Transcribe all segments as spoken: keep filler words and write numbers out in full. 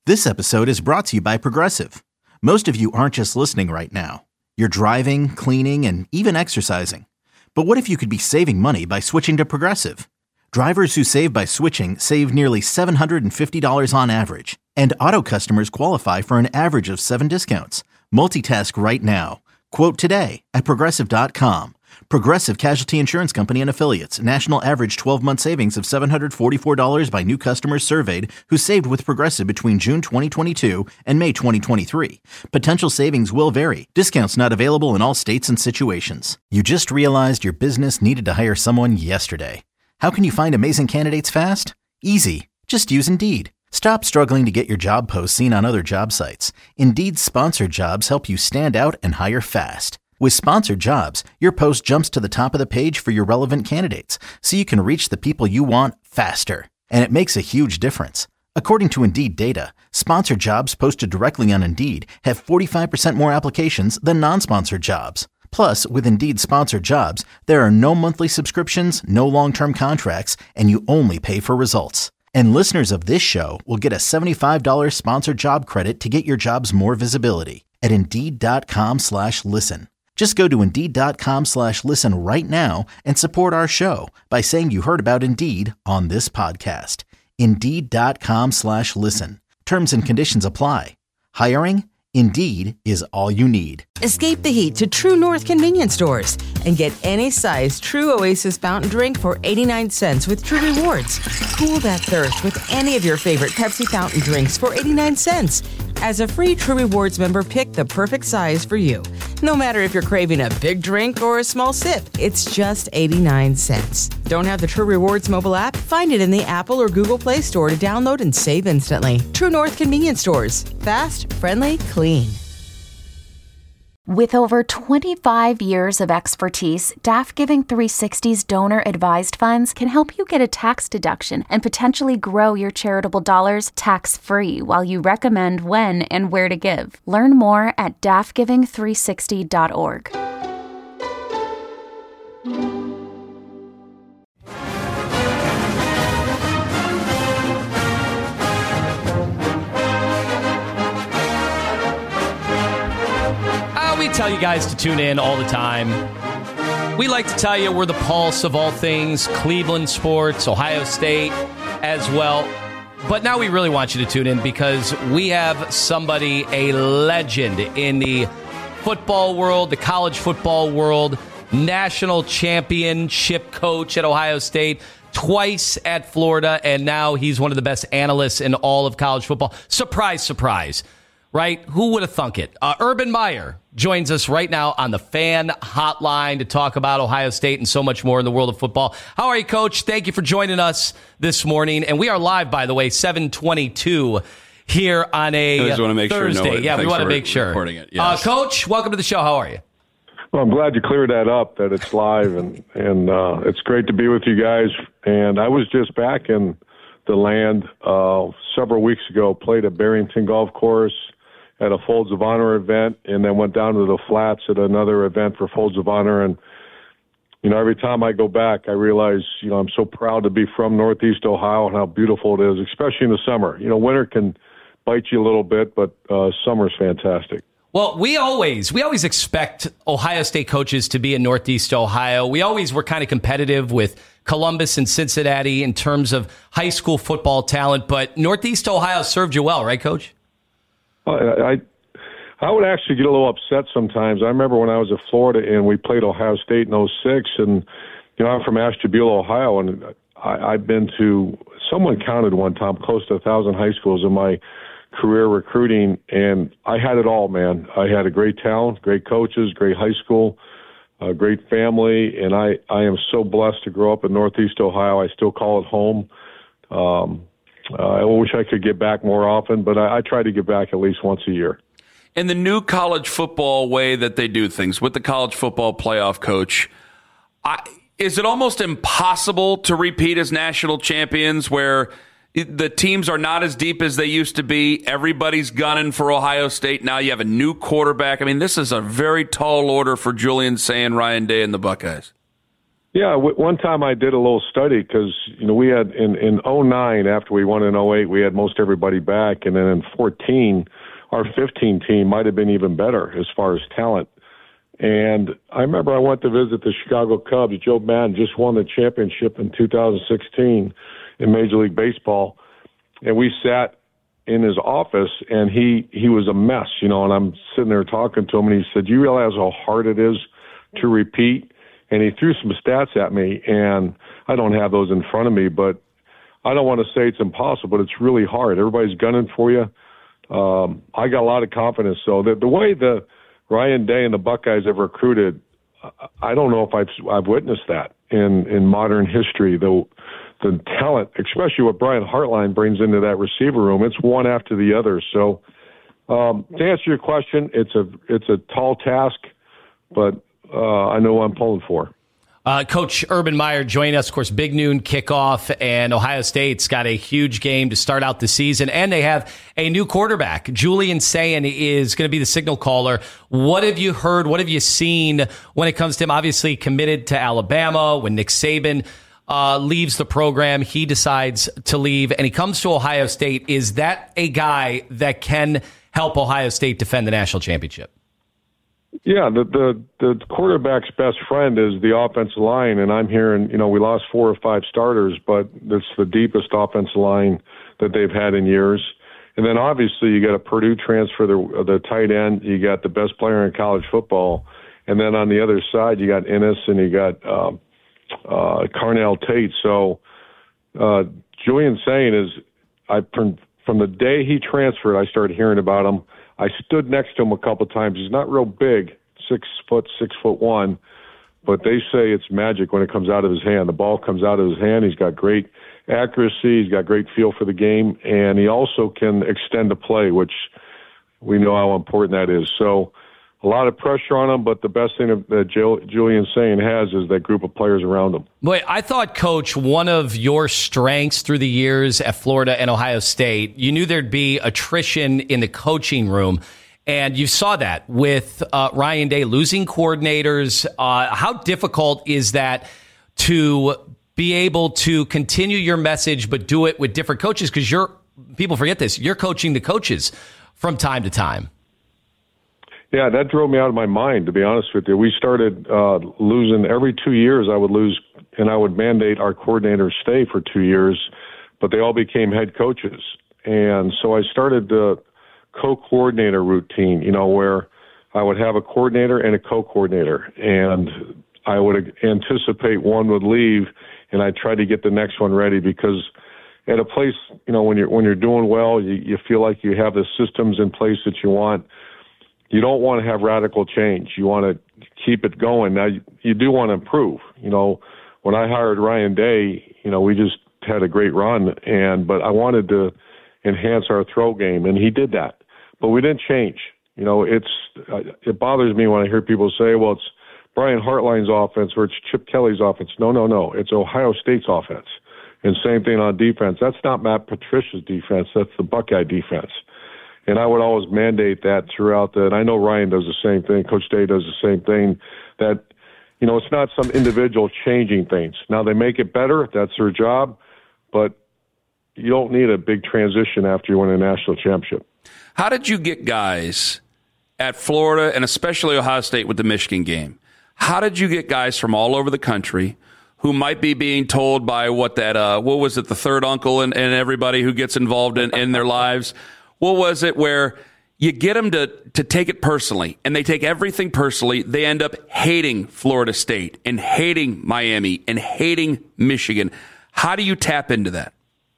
This episode is brought to you by Progressive. Most of you aren't just listening right now. You're driving, cleaning, and even exercising. But what if you could be saving money by switching to Progressive? Drivers who save by switching save nearly seven hundred fifty dollars on average. And auto customers qualify for an average of seven discounts. Multitask right now. Quote today at Progressive dot com. Progressive Casualty Insurance Company and Affiliates. National average twelve-month savings of seven hundred forty-four dollars by new customers surveyed who saved with Progressive between June twenty twenty-two and May twenty twenty-three. Potential savings will vary. Discounts not available in all states and situations. You just realized your business needed to hire someone yesterday. How can you find amazing candidates fast? Easy. Just use Indeed. Stop struggling to get your job posts seen on other job sites. Indeed's sponsored jobs help you stand out and hire fast. With sponsored jobs, your post jumps to the top of the page for your relevant candidates, so you can reach the people you want faster. And it makes a huge difference. According to Indeed data, sponsored jobs posted directly on Indeed have forty-five percent more applications than non-sponsored jobs. Plus, with Indeed sponsored jobs, there are no monthly subscriptions, no long-term contracts, and you only pay for results. And listeners of this show will get a seventy-five dollars sponsored job credit to get your jobs more visibility at Indeed.com slash listen. Just go to Indeed.com slash listen right now and support our show by saying you heard about Indeed on this podcast. Indeed.com slash listen. Terms and conditions apply. Hiring? Indeed is all you need. Escape the heat to True North convenience stores and get any size True Oasis fountain drink for eighty-nine cents with True Rewards. Cool that thirst with any of your favorite Pepsi fountain drinks for eighty-nine cents. As a free True Rewards member, pick the perfect size for you. No matter if you're craving a big drink or a small sip, it's just eighty-nine cents. Don't have the True Rewards mobile app? Find it in the Apple or Google Play Store to download and save instantly. True North convenience stores. Fast, friendly, clean. With over twenty-five years of expertise, D A F Giving three sixty's donor-advised funds can help you get a tax deduction and potentially grow your charitable dollars tax-free while you recommend when and where to give. Learn more at D A F giving three sixty dot org. We tell you guys to tune in all the time. We like to tell you we're the pulse of all things Cleveland sports, Ohio State as well. But now we really want you to tune in because we have somebody, a legend in the football world, the college football world, national championship coach at Ohio State, twice at Florida, and now he's one of the best analysts in all of college football. Surprise, surprise. Right? Who would have thunk it? Uh, Urban Meyer joins us right now on the Fan Hotline to talk about Ohio State and so much more in the world of football. How are you, Coach? Thank you for joining us this morning. And we are live, by the way, seven twenty-two here on a I just want to make Thursday. Sure no, yeah, we want to re- make sure. Recording it. Uh, Yes. Coach, welcome to the show. How are you? Well, I'm glad you cleared that up, that it's live, and, and uh, it's great to be with you guys. And I was just back in the land uh, several weeks ago, played at Barrington Golf Course, at a Folds of Honor event, and then went down to the Flats at another event for Folds of Honor. And, you know, every time I go back, I realize, you know, I'm so proud to be from Northeast Ohio and how beautiful it is, especially in the summer. You know, winter can bite you a little bit, but uh, summer's fantastic. Well, we always we always expect Ohio State coaches to be in Northeast Ohio. We always were kind of competitive with Columbus and Cincinnati in terms of high school football talent, but Northeast Ohio served you well, right, Coach? I I would actually get a little upset sometimes. I remember when I was at Florida and we played Ohio State in oh six, and you know I'm from Ashtabula, Ohio, and I, I've been to, someone counted one time, close to a thousand high schools in my career recruiting, and I had it all, man. I had a great talent, great coaches, great high school, a great family, and I, I am so blessed to grow up in Northeast Ohio. I still call it home. Um, Uh, I wish I could get back more often, but I, I try to get back at least once a year. In the new college football way that they do things with the college football playoff, Coach, I, is it almost impossible to repeat as national champions where the teams are not as deep as they used to be? Everybody's gunning for Ohio State. Now you have a new quarterback. I mean, this is a very tall order for Julian Say and Ryan Day and the Buckeyes. Yeah, w- one time I did a little study because, you know, we had in, in oh nine, after we won in oh eight, we had most everybody back. And then in fourteen, our fifteen team might have been even better as far as talent. And I remember I went to visit the Chicago Cubs. Joe Maddon just won the championship in two thousand sixteen in Major League Baseball. And we sat in his office, and he, he was a mess, you know, and I'm sitting there talking to him, and he said, "Do you realize how hard it is to repeat?" And he threw some stats at me, and I don't have those in front of me, but I don't want to say it's impossible, but it's really hard. Everybody's gunning for you. Um, I got a lot of confidence. So the, the way the Ryan Day and the Buckeyes have recruited, I don't know if I've I've witnessed that in, in modern history. The the talent, especially what Brian Hartline brings into that receiver room, it's one after the other. So um, to answer your question, it's a it's a tall task, but Uh, I know what I'm pulling for. Uh, Coach Urban Meyer joining us, of course, big noon kickoff, and Ohio State's got a huge game to start out the season, and they have a new quarterback. Julian Sayin is going to be the signal caller. What have you heard? What have you seen when it comes to him? Obviously committed to Alabama. When Nick Saban uh, leaves the program, he decides to leave, and he comes to Ohio State. Is that a guy that can help Ohio State defend the national championship? Yeah, the, the the quarterback's best friend is the offensive line, and I'm hearing, you know, we lost four or five starters, but it's the deepest offensive line that they've had in years. And then obviously you got a Purdue transfer, the, the tight end, you got the best player in college football, and then on the other side you got Ennis and you got uh, uh, Carnell Tate. So uh, Julian Sayin is, I from, from the day he transferred, I started hearing about him. I stood next to him a couple of times. He's not real big, six foot, six foot one, but they say it's magic when it comes out of his hand. The ball comes out of his hand. He's got great accuracy. He's got great feel for the game, and he also can extend the play, which we know how important that is. So a lot of pressure on him, but the best thing that Julian Sayin has is that group of players around him. Boy, I thought, Coach, one of your strengths through the years at Florida and Ohio State, you knew there'd be attrition in the coaching room, and you saw that with uh, Ryan Day losing coordinators. Uh, how difficult is that to be able to continue your message but do it with different coaches? Because you're people forget this. You're coaching the coaches from time to time. Yeah, that drove me out of my mind, to be honest with you. We started uh, losing every two years. I would lose, and I would mandate our coordinators stay for two years, but they all became head coaches. And so I started the co-coordinator routine, you know, where I would have a coordinator and a co-coordinator, and I would anticipate one would leave, and I'd try to get the next one ready, because at a place, you know, when you're when you're doing well, you, you feel like you have the systems in place that you want. You don't want to have radical change. You want to keep it going. Now, you, you do want to improve. You know, when I hired Ryan Day, you know, we just had a great run, and but I wanted to enhance our throw game, and he did that. But we didn't change. You know, it's it bothers me when I hear people say, well, it's Brian Hartline's offense or it's Chip Kelly's offense. No, no, no. It's Ohio State's offense. And same thing on defense. That's not Matt Patricia's defense. That's the Buckeye defense. And I would always mandate that throughout the, and I know Ryan does the same thing, Coach Day does the same thing, that, you know, it's not some individual changing things. Now, they make it better, that's their job, but you don't need a big transition after you win a national championship. How did you get guys at Florida, and especially Ohio State with the Michigan game, how did you get guys from all over the country who might be being told by what that, uh, what was it, the third uncle and, and everybody who gets involved in, in their lives? What was it where you get them to, to take it personally, and they take everything personally? They end up hating Florida State and hating Miami and hating Michigan. How do you tap into that?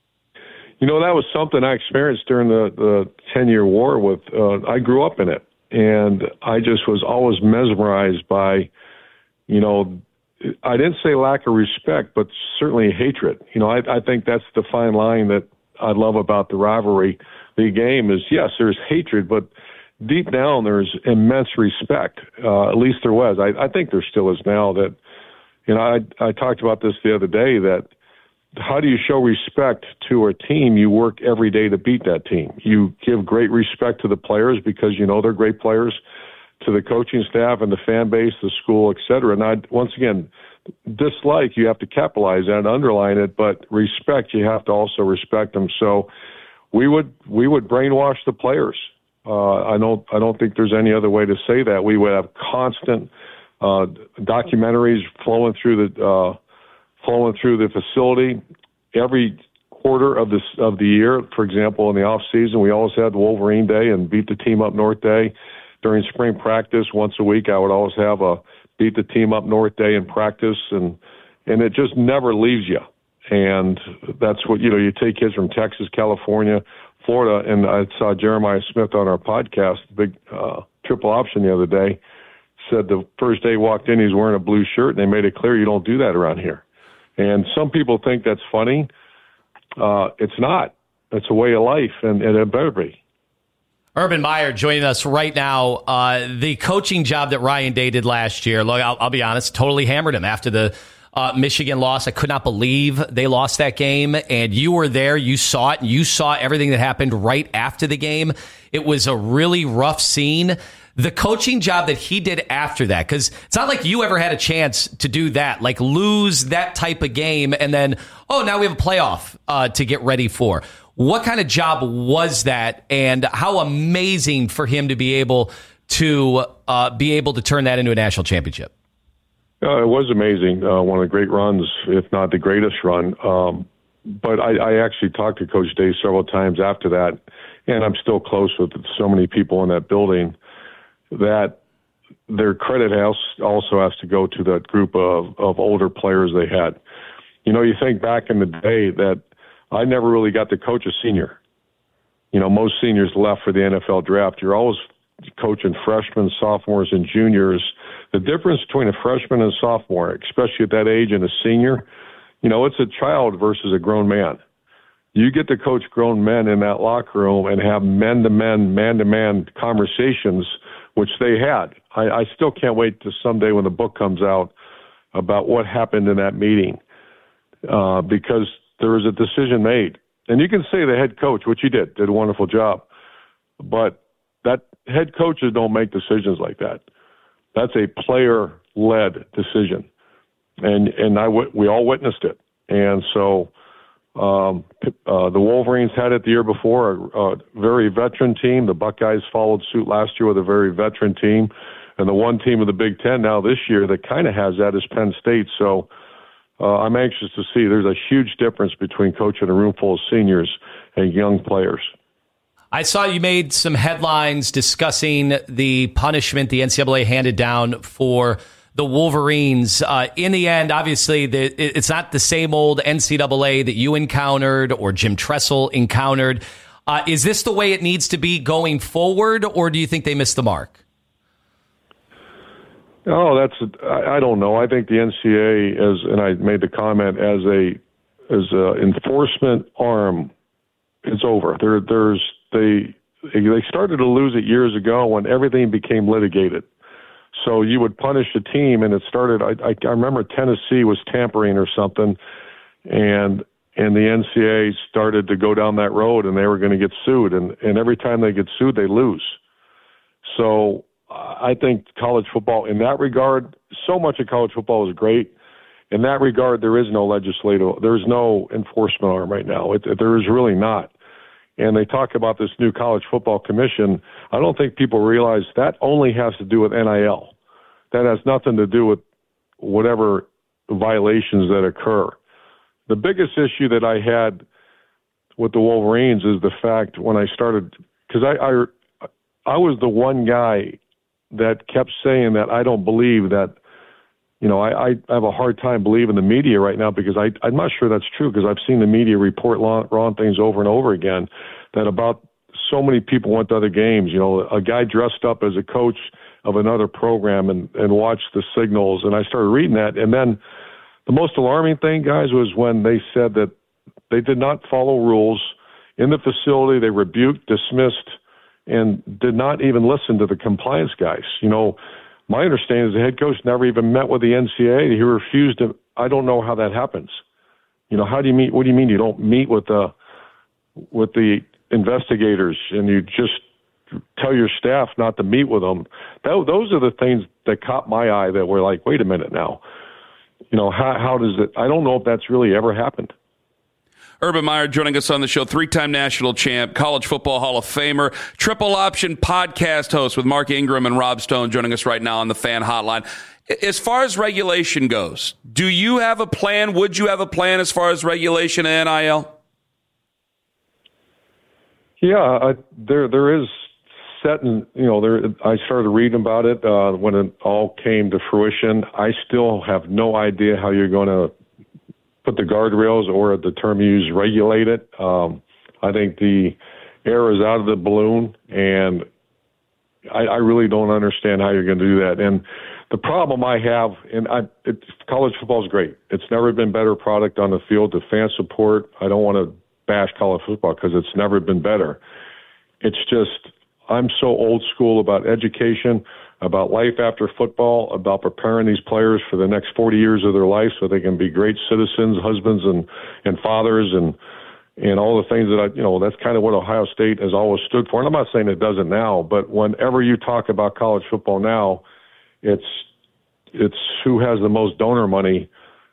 You know, that was something I experienced during the, the ten-year war with, uh, I grew up in it, and I just was always mesmerized by, you know, I didn't say lack of respect, but certainly hatred. You know, I, I think that's the fine line that I love about the rivalry. The game is, yes, there's hatred, but deep down there's immense respect. Uh, at least there was. I, I think there still is now. That, you know, I, I talked about this the other day, that how do you show respect to a team? You work every day to beat that team. You give great respect to the players because you know they're great players, to the coaching staff and the fan base, the school, et cetera. And I, once again, dislike, you have to capitalize that and underline it, but respect, you have to also respect them. So we would we would brainwash the players. Uh, I don't I don't think there's any other way to say that. We would have constant uh, documentaries flowing through the uh, flowing through the facility every quarter of this of the year. For example, in the off season, we always had Wolverine Day and Beat the Team Up North Day. During spring practice, once a week, I would always have a Beat the Team Up North Day in practice, and and it just never leaves you. And that's what, you know, you take kids from Texas, California, Florida, and I saw Jeremiah Smith on our podcast, big uh, triple option the other day, said the first day he walked in, he's wearing a blue shirt, and they made it clear you don't do that around here. And some people think that's funny. Uh, it's not. It's a way of life, and, and it better be. Urban Meyer joining us right now. Uh, the coaching job that Ryan Day did last year, look, I'll, I'll be honest, totally hammered him after the uh, Michigan loss. I could not believe they lost that game, and you were there. You saw it, and you saw everything that happened right after the game. It was a really rough scene. The coaching job that he did after that, because it's not like you ever had a chance to do that, like lose that type of game, and then, oh, now we have a playoff uh, to get ready for. What kind of job was that, and how amazing for him to be able to uh, be able to turn that into a national championship? Uh, it was amazing. Uh, one of the great runs, if not the greatest run. Um, but I, I actually talked to Coach Day several times after that, and I'm still close with so many people in that building that their credit has also has to go to that group of, of older players they had. You know, you think back in the day that I never really got to coach a senior. You know, most seniors left for the N F L draft. You're always coaching freshmen, sophomores, and juniors. The difference between a freshman and a sophomore, especially at that age, and a senior, you know, it's a child versus a grown man. You get to coach grown men in that locker room and have men-to-men, man-to-man conversations, which they had. I, I still can't wait to someday when the book comes out about what happened in that meeting, uh, because there was a decision made. And you can say the head coach, which he did, did a wonderful job. But that head coaches don't make decisions like that. That's a player-led decision. And and I we all witnessed it. And so um, uh, the Wolverines had it the year before, a, a very veteran team. The Buckeyes followed suit last year with a very veteran team. And the one team of the Big Ten now this year that kind of has that is Penn State. So Uh, I'm anxious to see. There's a huge difference between coaching a room full of seniors and young players. I saw you made some headlines discussing the punishment the N C double A handed down for the Wolverines. Uh, in the end, obviously, the, it's not the same old N C double A that you encountered or Jim Tressel encountered. Uh, is this the way it needs to be going forward, or do you think they missed the mark? Oh, that's I don't know. I think the N C double A, as and I made the comment, as a as a enforcement arm, it's over. There, there's they they started to lose it years ago when everything became litigated. So you would punish a team, and it started. I, I, I remember Tennessee was tampering or something, and and the N C double A started to go down that road, and they were going to get sued, and and every time they get sued, they lose. So I think college football, in that regard, so much of college football is great. In that regard, there is no legislative, there is no enforcement arm right now. It, there is really not. And they talk about this new college football commission. I don't think people realize that only has to do with N I L. That has nothing to do with whatever violations that occur. The biggest issue that I had with the Wolverines is the fact when I started, because I, I I was the one guy that kept saying that I don't believe that, you know, I, I have a hard time believing the media right now because I, I'm not sure that's true because I've seen the media report wrong, wrong things over and over again, that about so many people went to other games. You know, a guy dressed up as a coach of another program and, and watched the signals, and I started reading that. And then the most alarming thing, guys, was when they said that they did not follow rules in the facility. They rebuked, dismissed, and did not even listen to the compliance guys. You know, my understanding is the head coach never even met with the N C double A. He refused to. I don't know how that happens. You know, how do you meet? What do you mean you don't meet with the with the investigators and you just tell your staff not to meet with them? That, those are the things that caught my eye that were like, wait a minute now. you know, how, how does it, I don't know if that's really ever happened. Urban Meyer joining us on the show, three-time national champ, College Football Hall of Famer, Triple Option podcast host with Mark Ingram and Rob Stone joining us right now on the Fan Hotline. As far as regulation goes, do you have a plan? Would you have a plan as far as regulation and N I L? Yeah, I, there there is set, and you know, there. I started reading about it uh, when it all came to fruition. I still have no idea how you're going to put the guardrails, or the term you use, regulate it. Um, I think the air is out of the balloon, and I, I really don't understand how you're going to do that. And the problem I have, and I, it, college football is great. It's never been better product on the field. The fan support, I don't want to bash college football because it's never been better. It's just, I'm so old school about education, about life after football, about preparing these players for the next forty years of their life so they can be great citizens, husbands and, and fathers, and and all the things that I, you know, that's kind of what Ohio State has always stood for. And I'm not saying it doesn't now, but whenever you talk about college football now, it's it's who has the most donor money.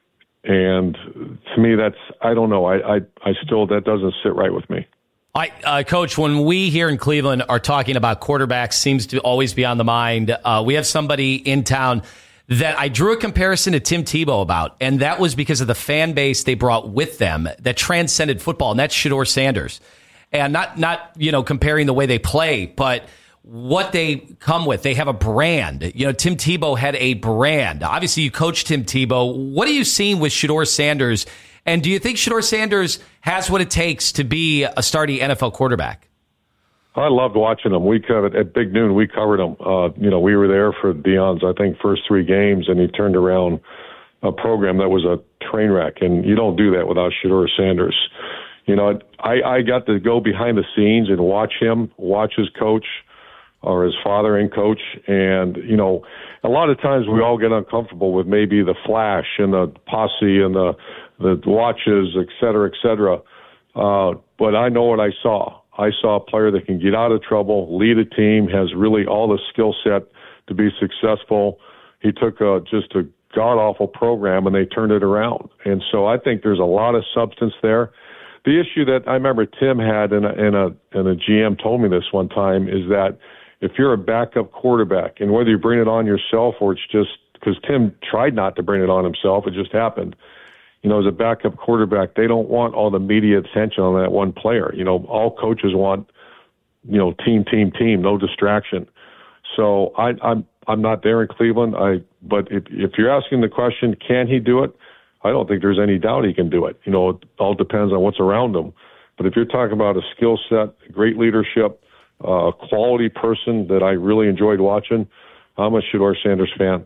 And to me, that's, I don't know. I, I, I still, that doesn't sit right with me. I, uh, Coach, when we here in Cleveland are talking about quarterbacks, seems to always be on the mind. Uh, we have somebody in town that I drew a comparison to Tim Tebow about, and that was because of the fan base they brought with them that transcended football, and that's Shedeur Sanders. And not, not you know, comparing the way they play, but what they come with. They have a brand. You know, Tim Tebow had a brand. Obviously, you coached Tim Tebow. What are you seeing with Shedeur Sanders? And do you think Shedeur Sanders has what it takes to be a starting N F L quarterback? I loved watching him. We covered at Big Noon. We covered him. Uh, you know, we were there for Deion's, I think, first three games, and he turned around a program that was a train wreck. And you don't do that without Shedeur Sanders. You know, I, I got to go behind the scenes and watch him, watch his coach or his father and coach. And, you know, a lot of times we all get uncomfortable with maybe the flash and the posse and the, the watches, et cetera, et cetera. Uh, but I know what I saw. I saw a player that can get out of trouble, lead a team, has really all the skill set to be successful. He took a, just a god-awful program, and they turned it around. And so I think there's a lot of substance there. The issue that I remember Tim had, and a, and a, and a G M told me this one time, is that if you're a backup quarterback, and whether you bring it on yourself or it's just because Tim tried not to bring it on himself, it just happened. You know, as a backup quarterback, they don't want all the media attention on that one player. You know, all coaches want, you know, team, team, team, no distraction. So I, I'm I'm not there in Cleveland. I but if if you're asking the question, can he do it? I don't think there's any doubt he can do it. You know, it all depends on what's around him. But if you're talking about a skill set, great leadership, uh, a quality person that I really enjoyed watching, I'm a Shedeur Sanders fan.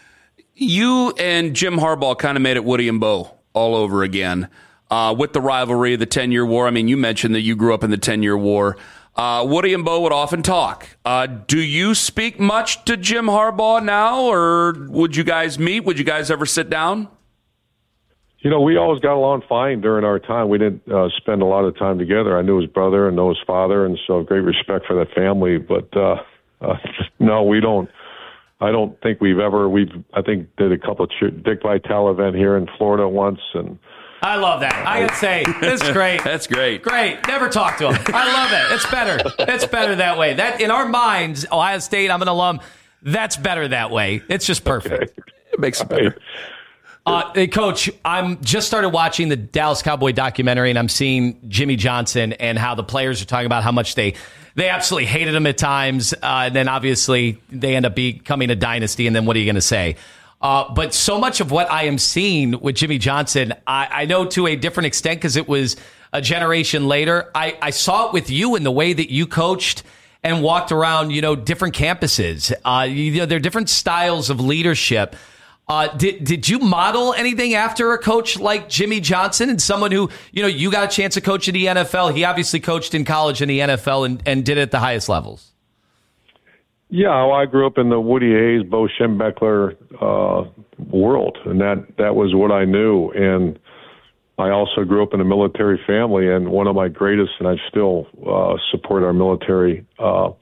You and Jim Harbaugh kind of made it Woody and Bo all over again uh, with the rivalry, the ten-year war. I mean, you mentioned that you grew up in the ten-year war. Uh, Woody and Bo would often talk. Uh, do you speak much to Jim Harbaugh now, or would you guys meet? Would you guys ever sit down? You know, we always got along fine during our time. We didn't uh, spend a lot of time together. I knew his brother and know his father, and so great respect for that family. But uh, uh, no, we don't. I don't think we've ever. We've I think did a couple of Dick Vitale event here in Florida once, and I love that. I gotta say, it's great. That's great. Great. Never talk to him. I love it. It's better. It's better that way. That in our minds, Ohio State. I'm an alum. That's better that way. It's just perfect. Okay. It makes it better. Uh, hey, Coach, I'm just started watching the Dallas Cowboy documentary, and I'm seeing Jimmy Johnson and how the players are talking about how much they they absolutely hated him at times. Uh, and then obviously they end up becoming a dynasty. And then what are you going to say? Uh, but so much of what I am seeing with Jimmy Johnson, I, I know to a different extent because it was a generation later. I, I saw it with you in the way that you coached and walked around, you know, different campuses. Uh, you know, there are different styles of leadership. Uh, did did you model anything after a coach like Jimmy Johnson and someone who, you know, you got a chance to coach in the N F L? He obviously coached in college in the N F L and, and did it at the highest levels. Yeah, well, I grew up in the Woody Hayes, Bo Schembechler uh, world, and that, that was what I knew. And I also grew up in a military family, and one of my greatest, and I still uh, support our military. Uh,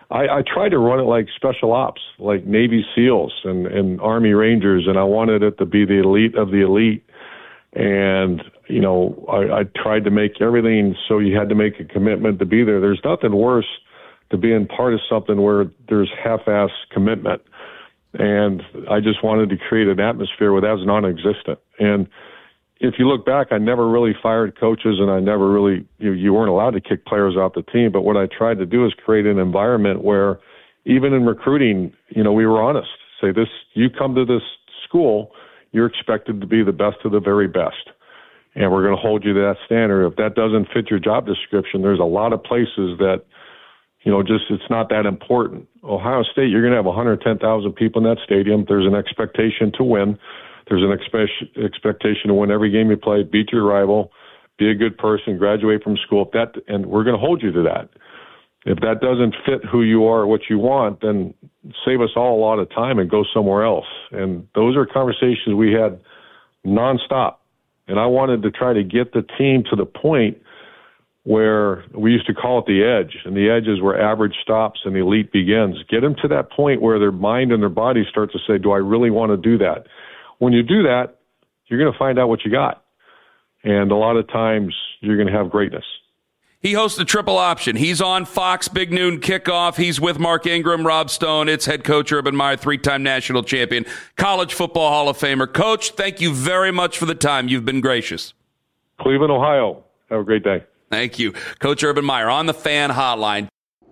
I, I tried to run it like special ops, like Navy SEALs and, and Army Rangers, and I wanted it to be the elite of the elite. And, you know, I, I tried to make everything so you had to make a commitment to be there. There's nothing worse to being part of something where there's half-ass commitment. And I just wanted to create an atmosphere where that was non-existent. And if you look back, I never really fired coaches, and I never really, you, you weren't allowed to kick players off the team. But what I tried to do is create an environment where, even in recruiting, you know, we were honest. Say this, you come to this school, you're expected to be the best of the very best. And we're going to hold you to that standard. If that doesn't fit your job description, there's a lot of places that, you know, just it's not that important. Ohio State, you're going to have one hundred ten thousand people in that stadium. There's an expectation to win. There's an expect- expectation to win every game you play, beat your rival, be a good person, graduate from school. If that, and we're going to hold you to that. If that doesn't fit who you are or what you want, then save us all a lot of time and go somewhere else. And those are conversations we had nonstop. And I wanted to try to get the team to the point where we used to call it the edge. And the edge is where average stops and the elite begins. Get them to that point where their mind and their body start to say, do I really want to do that? When you do that, you're going to find out what you got. And a lot of times you're going to have greatness. He hosts the Triple Option. He's on Fox, Big Noon Kickoff. He's with Mark Ingram, Rob Stone. It's head coach Urban Meyer, three-time national champion, College Football Hall of Famer. Coach, thank you very much for the time. You've been gracious. Cleveland, Ohio. Have a great day. Thank you. Coach Urban Meyer on the Fan Hotline.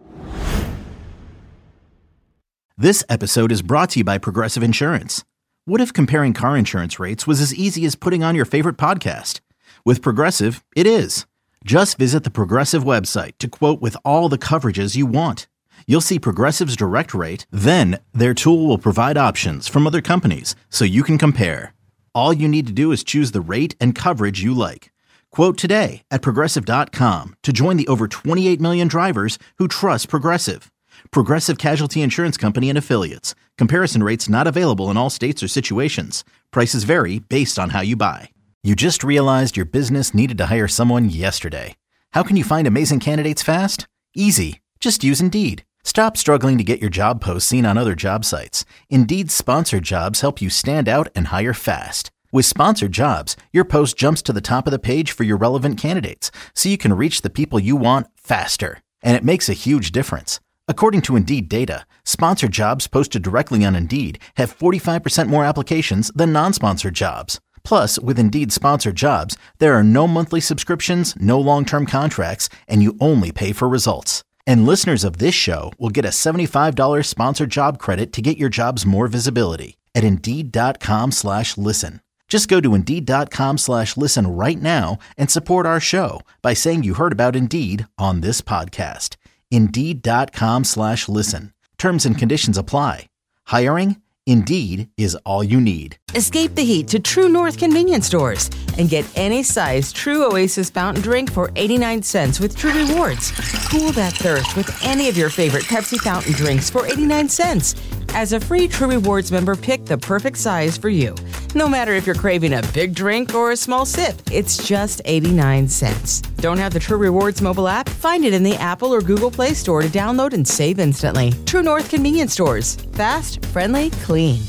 This episode is brought to you by Progressive Insurance. What if comparing car insurance rates was as easy as putting on your favorite podcast? With Progressive, it is. Just visit the Progressive website to quote with all the coverages you want. You'll see Progressive's direct rate, then their tool will provide options from other companies so you can compare. All you need to do is choose the rate and coverage you like. Quote today at Progressive dot com to join the over twenty-eight million drivers who trust Progressive. Progressive Casualty Insurance Company and Affiliates. Comparison rates not available in all states or situations. Prices vary based on how you buy. You just realized your business needed to hire someone yesterday. How can you find amazing candidates fast? Easy. Just use Indeed. Stop struggling to get your job posts seen on other job sites. Indeed's sponsored jobs help you stand out and hire fast. With sponsored jobs, your post jumps to the top of the page for your relevant candidates, so you can reach the people you want faster. And it makes a huge difference. According to Indeed data, sponsored jobs posted directly on Indeed have forty-five percent more applications than non-sponsored jobs. Plus, with Indeed sponsored jobs, there are no monthly subscriptions, no long-term contracts, and you only pay for results. And listeners of this show will get a seventy-five dollars sponsored job credit to get your jobs more visibility at Indeed.com slash listen. Just go to Indeed.com slash listen right now and support our show by saying you heard about Indeed on this podcast. Indeed.com slash listen. Terms and conditions apply. Hiring? Indeed is all you need. Escape the heat to True North convenience stores and get any size True Oasis fountain drink for eighty-nine cents with True Rewards. Cool that thirst with any of your favorite Pepsi fountain drinks for eighty-nine cents. As a free True Rewards member, pick the perfect size for you. No matter if you're craving a big drink or a small sip, it's just eighty-nine cents. Don't have the True Rewards mobile app? Find it in the Apple or Google Play Store to download and save instantly. True North convenience stores. Fast, friendly, clean.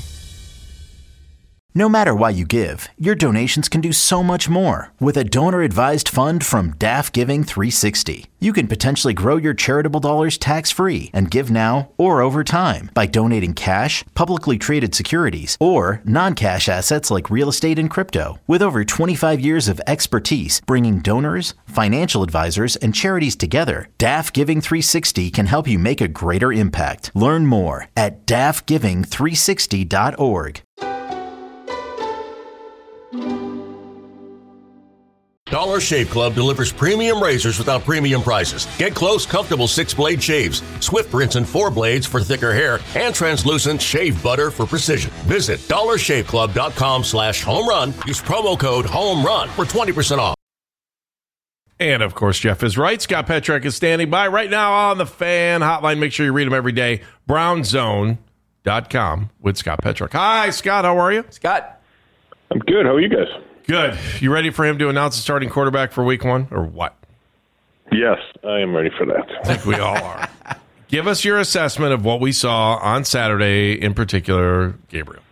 No matter why you give, your donations can do so much more with a donor-advised fund from D A F Giving three sixty. You can potentially grow your charitable dollars tax-free and give now or over time by donating cash, publicly traded securities, or non-cash assets like real estate and crypto. With over twenty-five years of expertise bringing donors, financial advisors, and charities together, D A F Giving three sixty can help you make a greater impact. Learn more at D A F giving three sixty dot org. Dollar Shave Club delivers premium razors without premium prices. Get close, comfortable six-blade shaves, swift rinse and four blades for thicker hair, and translucent shave butter for precision. Visit dollar shave club dot com slash home run. Use promo code HOMERUN for twenty percent off. And, of course, Jeff is right. Scott Petrak is standing by right now on the Fan Hotline. Make sure you read them every day. brown zone dot com with Scott Petrak. Hi, Scott. How are you? Scott. I'm good. How are you guys? Good. You ready for him to announce the starting quarterback for week one, or what? Yes, I am ready for that. I think we all are. Give us your assessment of what we saw on Saturday, in particular, Gabriel.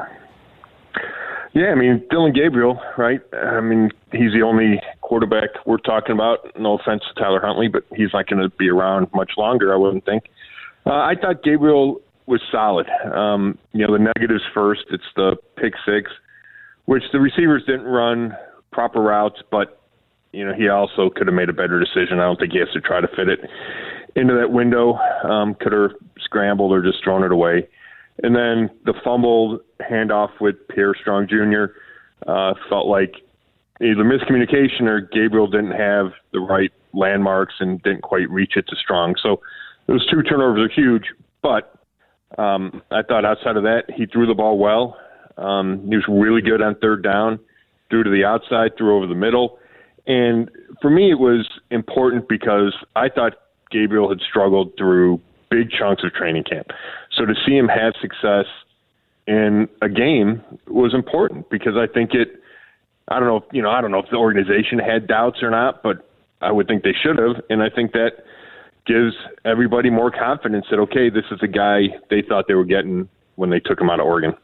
Yeah, I mean, Dylan Gabriel, right? I mean, he's the only quarterback we're talking about. No offense to Tyler Huntley, but he's not going to be around much longer, I wouldn't think. Uh, I thought Gabriel was solid. Um, you know, the negatives first, it's the pick six, which the receivers didn't run proper routes, but, you know, he also could have made a better decision. I don't think he has to try to fit it into that window. Um, could have scrambled or just thrown it away. And then the fumble handoff with Pierre Strong Junior uh, felt like either miscommunication or Gabriel didn't have the right landmarks and didn't quite reach it to Strong. So those two turnovers are huge, but um, I thought outside of that, he threw the ball well. Um, he was really good on third down, threw to the outside, threw over the middle. And for me, it was important because I thought Gabriel had struggled through big chunks of training camp. So to see him have success in a game was important because I think it, I don't know, if, you know, I don't know if the organization had doubts or not, but I would think they should have. And I think that gives everybody more confidence that, okay, this is a guy they thought they were getting when they took him out of Oregon.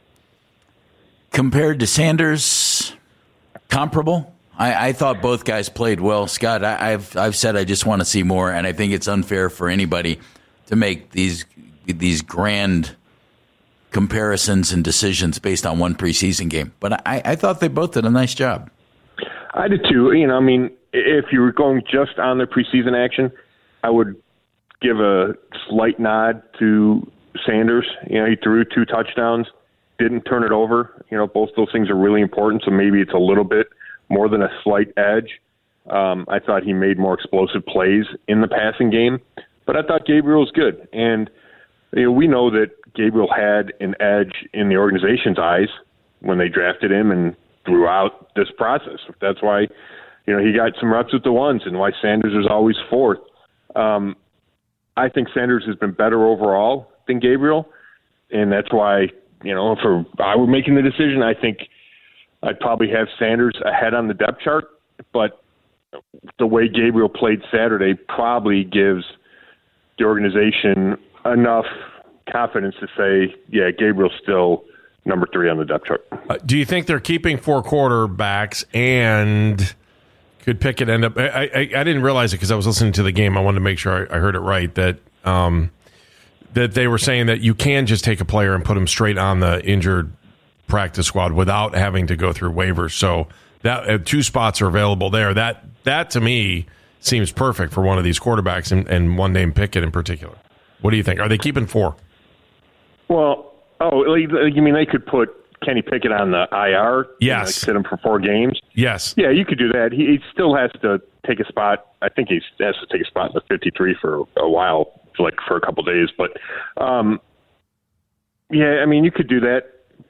Compared to Sanders, comparable? I, I thought both guys played well. Scott, I, I've I've said I just want to see more, and I think it's unfair for anybody to make these these grand comparisons and decisions based on one preseason game. But I, I thought they both did a nice job. I did too. You know, I mean, if you were going just on the preseason action, I would give a slight nod to Sanders. You know, he threw two touchdowns, didn't turn it over. You know, both those things are really important, so maybe it's a little bit more than a slight edge. Um, I thought he made more explosive plays in the passing game, but I thought Gabriel was good. And you know, we know that Gabriel had an edge in the organization's eyes when they drafted him and throughout this process. That's why, you know, he got some reps with the ones and why Sanders is always fourth. Um, I think Sanders has been better overall than Gabriel, and that's why, you know, if I were making the decision, I think I'd probably have Sanders ahead on the depth chart, but the way Gabriel played Saturday probably gives the organization enough confidence to say, yeah, Gabriel's still number three on the depth chart. Uh, do you think they're keeping four quarterbacks and could Pickett end up? I, I, I didn't realize it because I was listening to the game. I wanted to make sure I, I heard it right, that um, that they were saying that you can just take a player and put him straight on the injured practice squad without having to go through waivers. So that uh, two spots are available there. That that to me seems perfect for one of these quarterbacks, and, and one named Pickett in particular. What do you think? Are they keeping four? Well, oh, you mean they could put Kenny Pickett on the I R? Yes. And, like, sit him for four games? Yes. Yeah, you could do that. He, he still has to take a spot. I think he has to take a spot in the fifty-three for a while, like for a couple days. But, um, yeah, I mean, you could do that.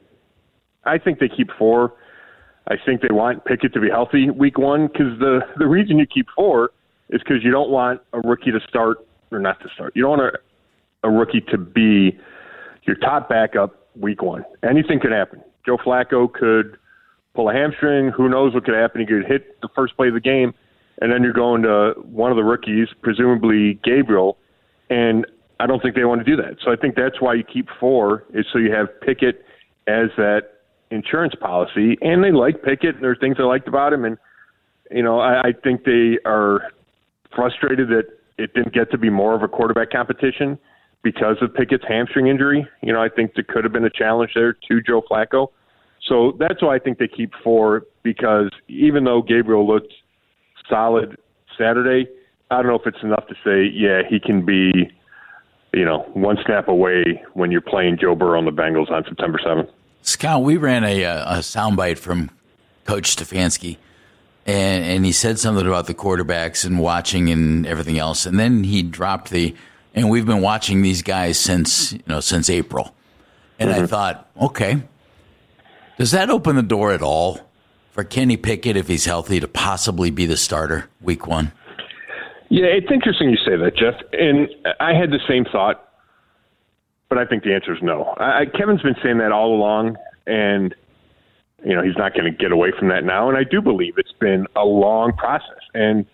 I think they keep four. I think they want Pickett to be healthy week one because the, the reason you keep four is because you don't want a rookie to start, or not to start. You don't want a, a rookie to be your top backup week one. Anything could happen. Joe Flacco could pull a hamstring. Who knows what could happen? He could hit the first play of the game, and then you're going to one of the rookies, presumably Gabriel, and I don't think they want to do that. So I think that's why you keep four, is so you have Pickett as that insurance policy, and they like Pickett, and there are things they liked about him, and you know, I, I think they are frustrated that it didn't get to be more of a quarterback competition because of Pickett's hamstring injury. You know, I think there could have been a challenge there to Joe Flacco. So that's why I think they keep four, because even though Gabriel looked solid Saturday, I don't know if it's enough to say, yeah, he can be, you know, one snap away when you're playing Joe Burrow on the Bengals on September seventh. Scott, we ran a, a soundbite from Coach Stefanski, and, and he said something about the quarterbacks and watching and everything else, and then he dropped the, and we've been watching these guys since, you know, since April. And mm-hmm. I thought, okay, does that open the door at all for Kenny Pickett, if he's healthy, to possibly be the starter week one? Yeah, it's interesting you say that, Jeff. And I had the same thought, but I think the answer is no. I, Kevin's been saying that all along, and you know he's not going to get away from that now. And I do believe it's been a long process. And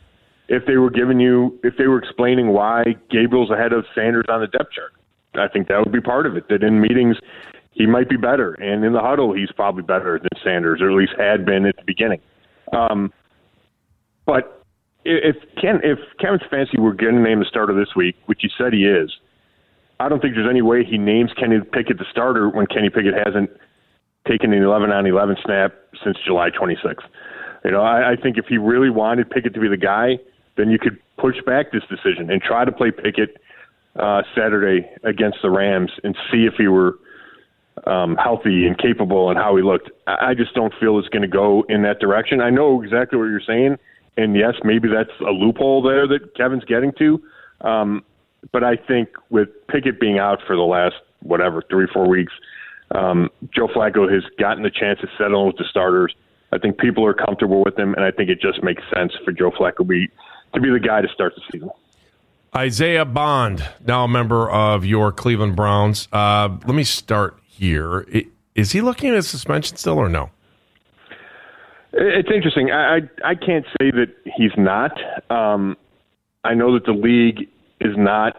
if they were giving you, if they were explaining why Gabriel's ahead of Sanders on the depth chart. I think that would be part of it, that in meetings he might be better, and in the huddle he's probably better than Sanders, or at least had been at the beginning. Um, but if Ken, if Kevin Stefanski were going to name the starter this week, which he said he is, I don't think there's any way he names Kenny Pickett the starter when Kenny Pickett hasn't taken an eleven on eleven snap since July twenty-sixth. You know, I, I think if he really wanted Pickett to be the guy, then you could push back this decision and try to play Pickett uh, Saturday against the Rams and see if he were um, healthy and capable and how he looked. I just don't feel it's going to go in that direction. I know exactly what you're saying, and yes, maybe that's a loophole there that Kevin's getting to. Um, but I think with Pickett being out for the last, whatever, three, four weeks, um, Joe Flacco has gotten the chance to settle with the starters. I think people are comfortable with him, and I think it just makes sense for Joe Flacco be, to be the guy to start the season. Isaiah Bond, now a member of your Cleveland Browns. Uh, let me start here. Is he looking at suspension still or no? It's interesting. I, I, I can't say that he's not. Um, I know that the league is not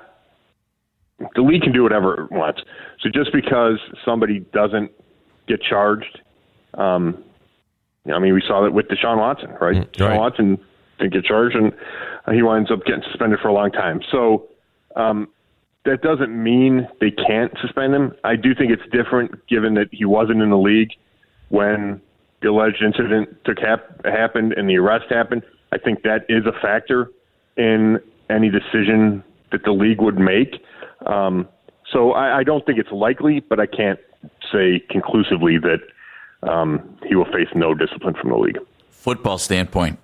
– the league can do whatever it wants. So just because somebody doesn't get charged um, – I mean, we saw that with Deshaun Watson, right? Mm, right. Deshaun Watson didn't get charged, and he winds up getting suspended for a long time. So um, that doesn't mean they can't suspend him. I do think it's different given that he wasn't in the league when the alleged incident took hap- happened and the arrest happened. I think that is a factor in any decision that the league would make. Um, so I, I don't think it's likely, but I can't say conclusively that um, he will face no discipline from the league. Football standpoint,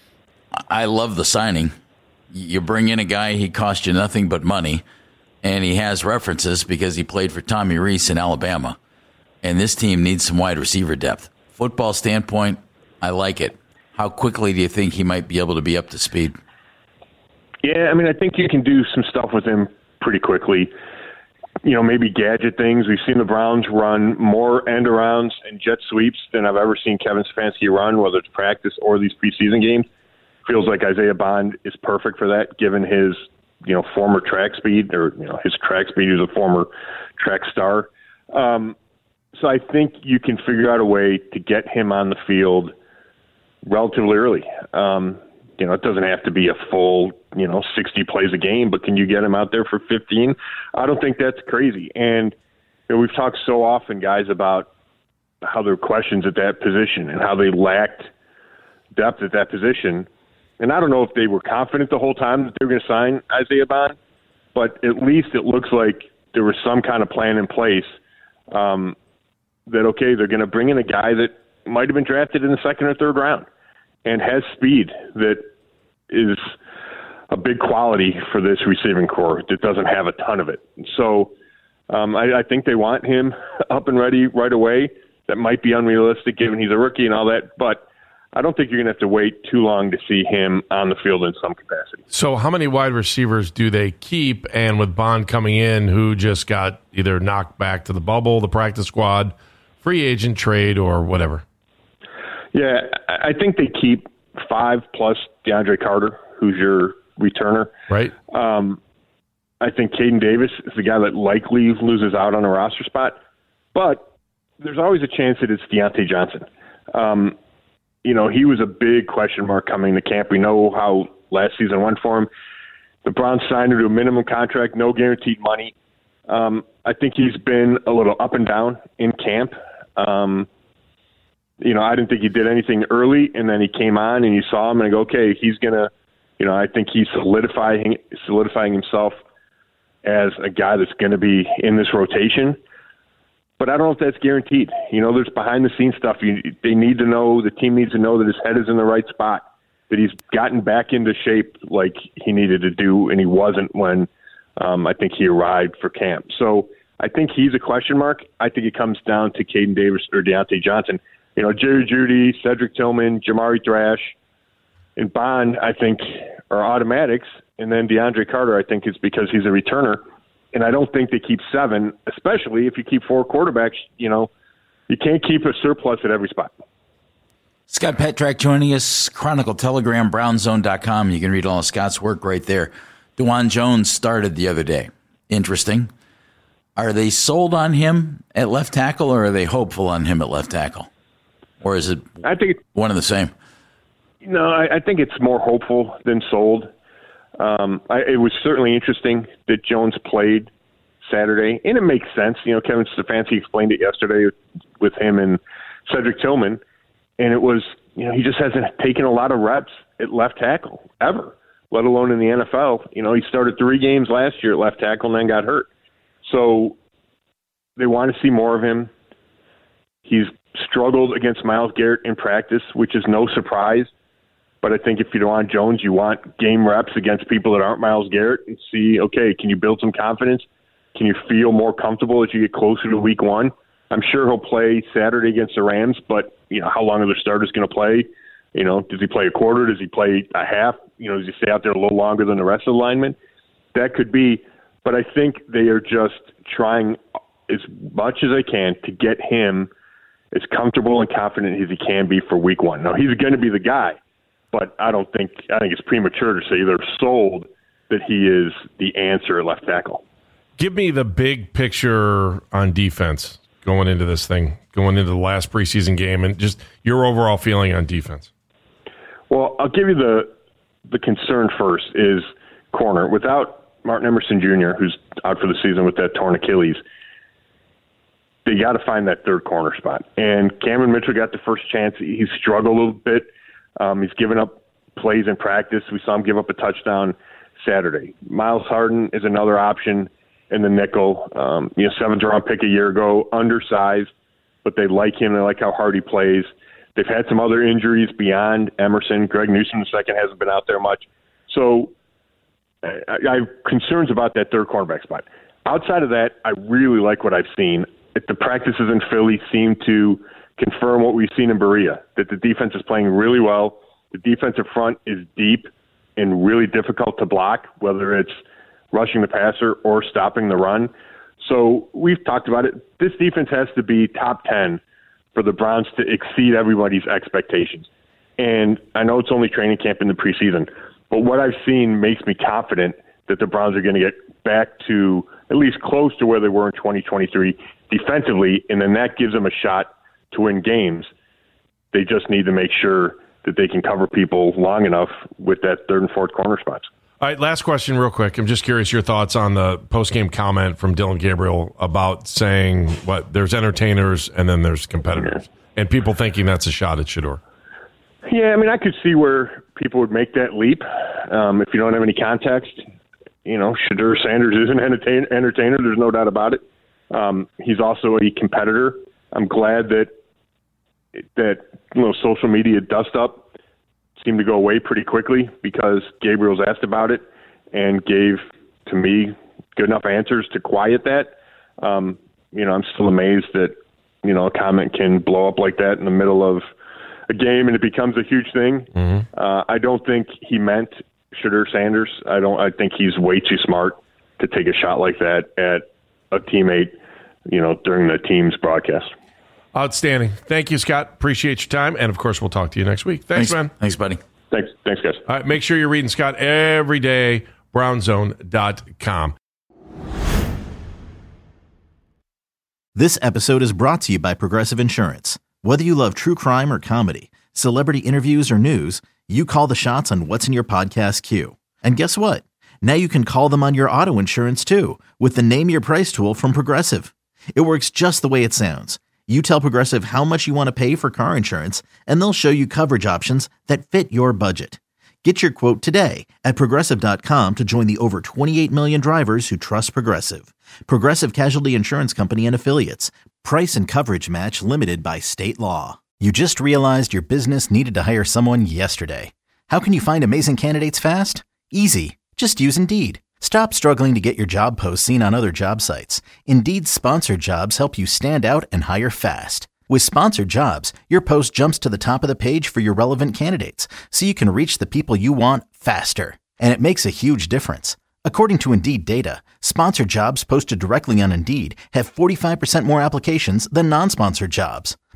I love the signing. You bring in a guy, he cost you nothing but money, and he has references because he played for Tommy Rees in Alabama. And this team needs some wide receiver depth. Football standpoint, I like it. How quickly do you think he might be able to be up to speed? Yeah, I mean, I think you can do some stuff with him pretty quickly. You know, maybe gadget things. We've seen the Browns run more end-arounds and jet sweeps than I've ever seen Kevin Stefanski run, whether it's practice or these preseason games. Feels like Isaiah Bond is perfect for that, given his, you know, former track speed, or, you know, his track speed. He was a former track star. Um, so I think you can figure out a way to get him on the field relatively early. Um, you know, it doesn't have to be a full, you know, sixty plays a game, but can you get him out there for fifteen? I don't think that's crazy. And you know, we've talked so often, guys, about how there were questions at that position and how they lacked depth at that position. And I don't know if they were confident the whole time that they were going to sign Isaiah Bond, but at least it looks like there was some kind of plan in place um, that, okay, they're going to bring in a guy that might have been drafted in the second or third round and has speed that is a big quality for this receiving core that doesn't have a ton of it. So um, I, I think they want him up and ready right away. That might be unrealistic given he's a rookie and all that, but I don't think you're going to have to wait too long to see him on the field in some capacity. So how many wide receivers do they keep? And with Bond coming in, who just got either knocked back to the bubble, the practice squad, free agent trade, or whatever? Yeah, I think they keep five plus DeAndre Carter, who's your returner. Right. Um, I think Caden Davis is the guy that likely loses out on a roster spot. But there's always a chance that it's Deontay Johnson. Um, you know, he was a big question mark coming to camp. We know how last season went for him. The Browns signed him to a minimum contract, no guaranteed money. Um, I think he's been a little up and down in camp. Um, you know, I didn't think he did anything early, and then he came on and you saw him and go, okay, he's going to, you know, I think he's solidifying, solidifying himself as a guy that's going to be in this rotation. But I don't know if that's guaranteed. You know, there's behind-the-scenes stuff. You, they need to know, the team needs to know that his head is in the right spot, that he's gotten back into shape like he needed to do, and he wasn't when um, I think he arrived for camp. So I think he's a question mark. I think it comes down to Caden Davis or Deontay Johnson. You know, Jerry Jeudy, Cedric Tillman, Jamari Thrash, and Bond, I think, are automatics. And then DeAndre Carter, I think, is because he's a returner. And I don't think they keep seven, especially if you keep four quarterbacks. You know, you can't keep a surplus at every spot. Scott Petrak joining us, Chronicle Telegram, brown zone dot com. You can read all of Scott's work right there. DeJuan Jones started the other day. Interesting. Are they sold on him at left tackle, or are they hopeful on him at left tackle? Or is it I think one and the same? No, I, I think it's more hopeful than sold. Um, I, it was certainly interesting that Jones played Saturday, and it makes sense. You know, Kevin Stefanski explained it yesterday with him and Cedric Tillman. And it was, you know, he just hasn't taken a lot of reps at left tackle ever, let alone in the N F L. You know, he started three games last year at left tackle and then got hurt. So they want to see more of him. He's struggled against Myles Garrett in practice, which is no surprise. But I think if you want Jones, you want game reps against people that aren't Myles Garrett and see, okay, can you build some confidence? Can you feel more comfortable as you get closer to week one? I'm sure he'll play Saturday against the Rams, but, you know, how long are the starters going to play? You know, does he play a quarter? Does he play a half? You know, does he stay out there a little longer than the rest of the linemen? That could be. But I think they are just trying as much as they can to get him as comfortable and confident as he can be for week one. Now, he's going to be the guy, but I don't think – I think it's premature to say they're sold that he is the answer at left tackle. Give me the big picture on defense going into this thing, going into the last preseason game, and just your overall feeling on defense. Well, I'll give you the the concern first is corner. Without Martin Emerson Junior, who's out for the season with that torn Achilles, they got to find that third corner spot. And Cameron Mitchell got the first chance. He struggled a little bit. Um, he's given up plays in practice. We saw him give up a touchdown Saturday. Miles Harden is another option in the nickel. Um, you know, seventh round pick a year ago, undersized, but they like him. They like how hard he plays. They've had some other injuries beyond Emerson. Greg Newsome the second hasn't been out there much. So I, I have concerns about that third cornerback spot. Outside of that, I really like what I've seen. The practices in Philly seem to confirm what we've seen in Berea, that the defense is playing really well. The defensive front is deep and really difficult to block, whether it's rushing the passer or stopping the run. So we've talked about it. This defense has to be top ten for the Browns to exceed everybody's expectations. And I know it's only training camp in the preseason, but what I've seen makes me confident that the Browns are going to get back to at least close to where they were in twenty twenty-three defensively, and then that gives them a shot to win games. They just need to make sure that they can cover people long enough with that third and fourth corner spots. All right, last question real quick. I'm just curious your thoughts on the post-game comment from Dillon Gabriel about saying, what, there's entertainers and then there's competitors, yeah. and people thinking that's a shot at Shedeur. Yeah, I mean, I could see where people would make that leap um, if you don't have any context. You know, Shedeur Sanders is an entertain- entertainer. There's no doubt about it. Um, he's also a competitor. I'm glad that that you know, social media dust-up seemed to go away pretty quickly because Gabriel's asked about it and gave, to me, good enough answers to quiet that. Um, you know, I'm still amazed that, you know, a comment can blow up like that in the middle of a game and it becomes a huge thing. Mm-hmm. Uh, I don't think he meant Shedeur Sanders. I don't. I think he's way too smart to take a shot like that at a teammate, you know, during the team's broadcast. Outstanding. Thank you, Scott. Appreciate your time. And, of course, we'll talk to you next week. Thanks, Thanks man. Thanks, buddy. Thanks, Thanks, guys. All right, make sure you're reading Scott every day, brown zone dot com. This episode is brought to you by Progressive Insurance. Whether you love true crime or comedy, celebrity interviews or news, you call the shots on what's in your podcast queue. And guess what? Now you can call them on your auto insurance, too, with the Name Your Price tool from Progressive. It works just the way it sounds. You tell Progressive how much you want to pay for car insurance, and they'll show you coverage options that fit your budget. Get your quote today at Progressive dot com to join the over twenty-eight million drivers who trust Progressive. Progressive Casualty Insurance Company and Affiliates. Price and coverage match limited by state law. You just realized your business needed to hire someone yesterday. How can you find amazing candidates fast? Easy. Just use Indeed. Stop struggling to get your job posts seen on other job sites. Indeed's sponsored jobs help you stand out and hire fast. With sponsored jobs, your post jumps to the top of the page for your relevant candidates, so you can reach the people you want faster. And it makes a huge difference. According to Indeed data, sponsored jobs posted directly on Indeed have forty-five percent more applications than non-sponsored jobs.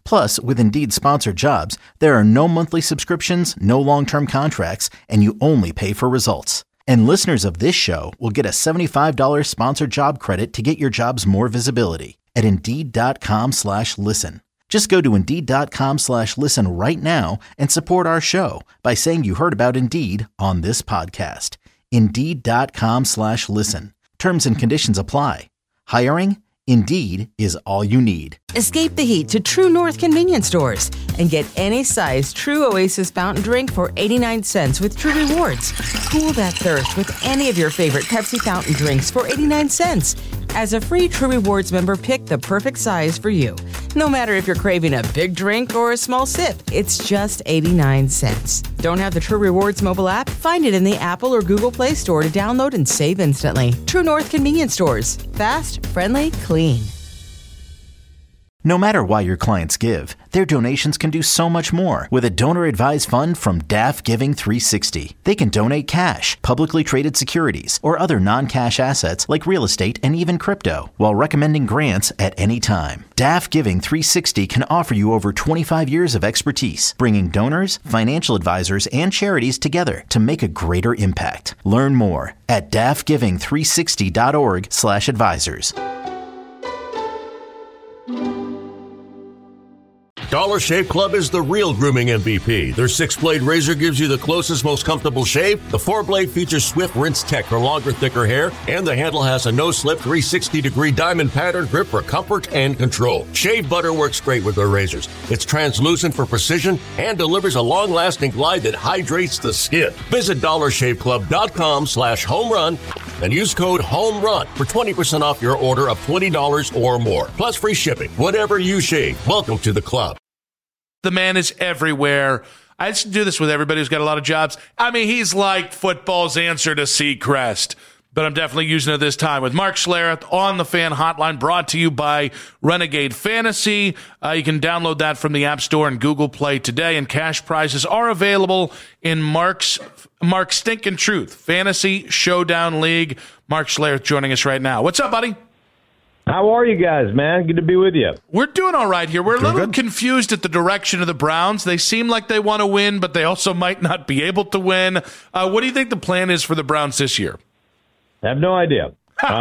Plus, with Indeed sponsored jobs, there are no monthly subscriptions, no long-term contracts, and you only pay for results. And listeners of this show will get a seventy-five dollars sponsored job credit to get your jobs more visibility at Indeed.com slash listen. Just go to Indeed.com slash listen right now and support our show by saying you heard about Indeed on this podcast. Indeed.com slash listen. Terms and conditions apply. Hiring? Indeed is all you need. Escape the heat to True North convenience stores and get any size True Oasis fountain drink for eighty-nine cents with True Rewards. Cool that thirst with any of your favorite Pepsi fountain drinks for eighty-nine cents. As a free True Rewards member, pick the perfect size for you. No matter if you're craving a big drink or a small sip, it's just eighty-nine cents. Don't have the True Rewards mobile app? Find it in the Apple or Google Play Store to download and save instantly. True North convenience stores. Fast, friendly, clean. No matter why your clients give, their donations can do so much more with a donor-advised fund from D A F Giving three sixty. They can donate cash, publicly traded securities, or other non-cash assets like real estate and even crypto, while recommending grants at any time. D A F Giving three sixty can offer you over twenty-five years of expertise, bringing donors, financial advisors, and charities together to make a greater impact. Learn more at daffgiving three sixty dot org slash advisors. Dollar Shave Club is the real grooming M V P. Their six-blade razor gives you the closest, most comfortable shave. The four-blade features swift rinse tech for longer, thicker hair. And the handle has a no-slip three sixty degree diamond pattern grip for comfort and control. Shave butter works great with their razors. It's translucent for precision and delivers a long-lasting glide that hydrates the skin. Visit dollar shave club dot com slash home run and use code HOMERUN for twenty percent off your order of twenty dollars or more. Plus free shipping. Whatever you shave, welcome to the club. The man is everywhere. I just do this with everybody who's got a lot of jobs. I mean, he's like football's answer to Seacrest. But I'm definitely using it this time with Mark Schlereth on the Fan Hotline, brought to you by Renegade Fantasy. Uh, you can download that from the App Store and Google Play today, and cash prizes are available in Mark's Mark's Stinkin' Truth Fantasy Showdown League. Mark Schlereth joining us right now. What's up, buddy? How are you guys, man? Good to be with you. We're doing all right here. We're a Doing little good. confused at the direction of the Browns. They seem like they want to win, but they also might not be able to win. Uh, what do you think the plan is for the Browns this year? I have no idea.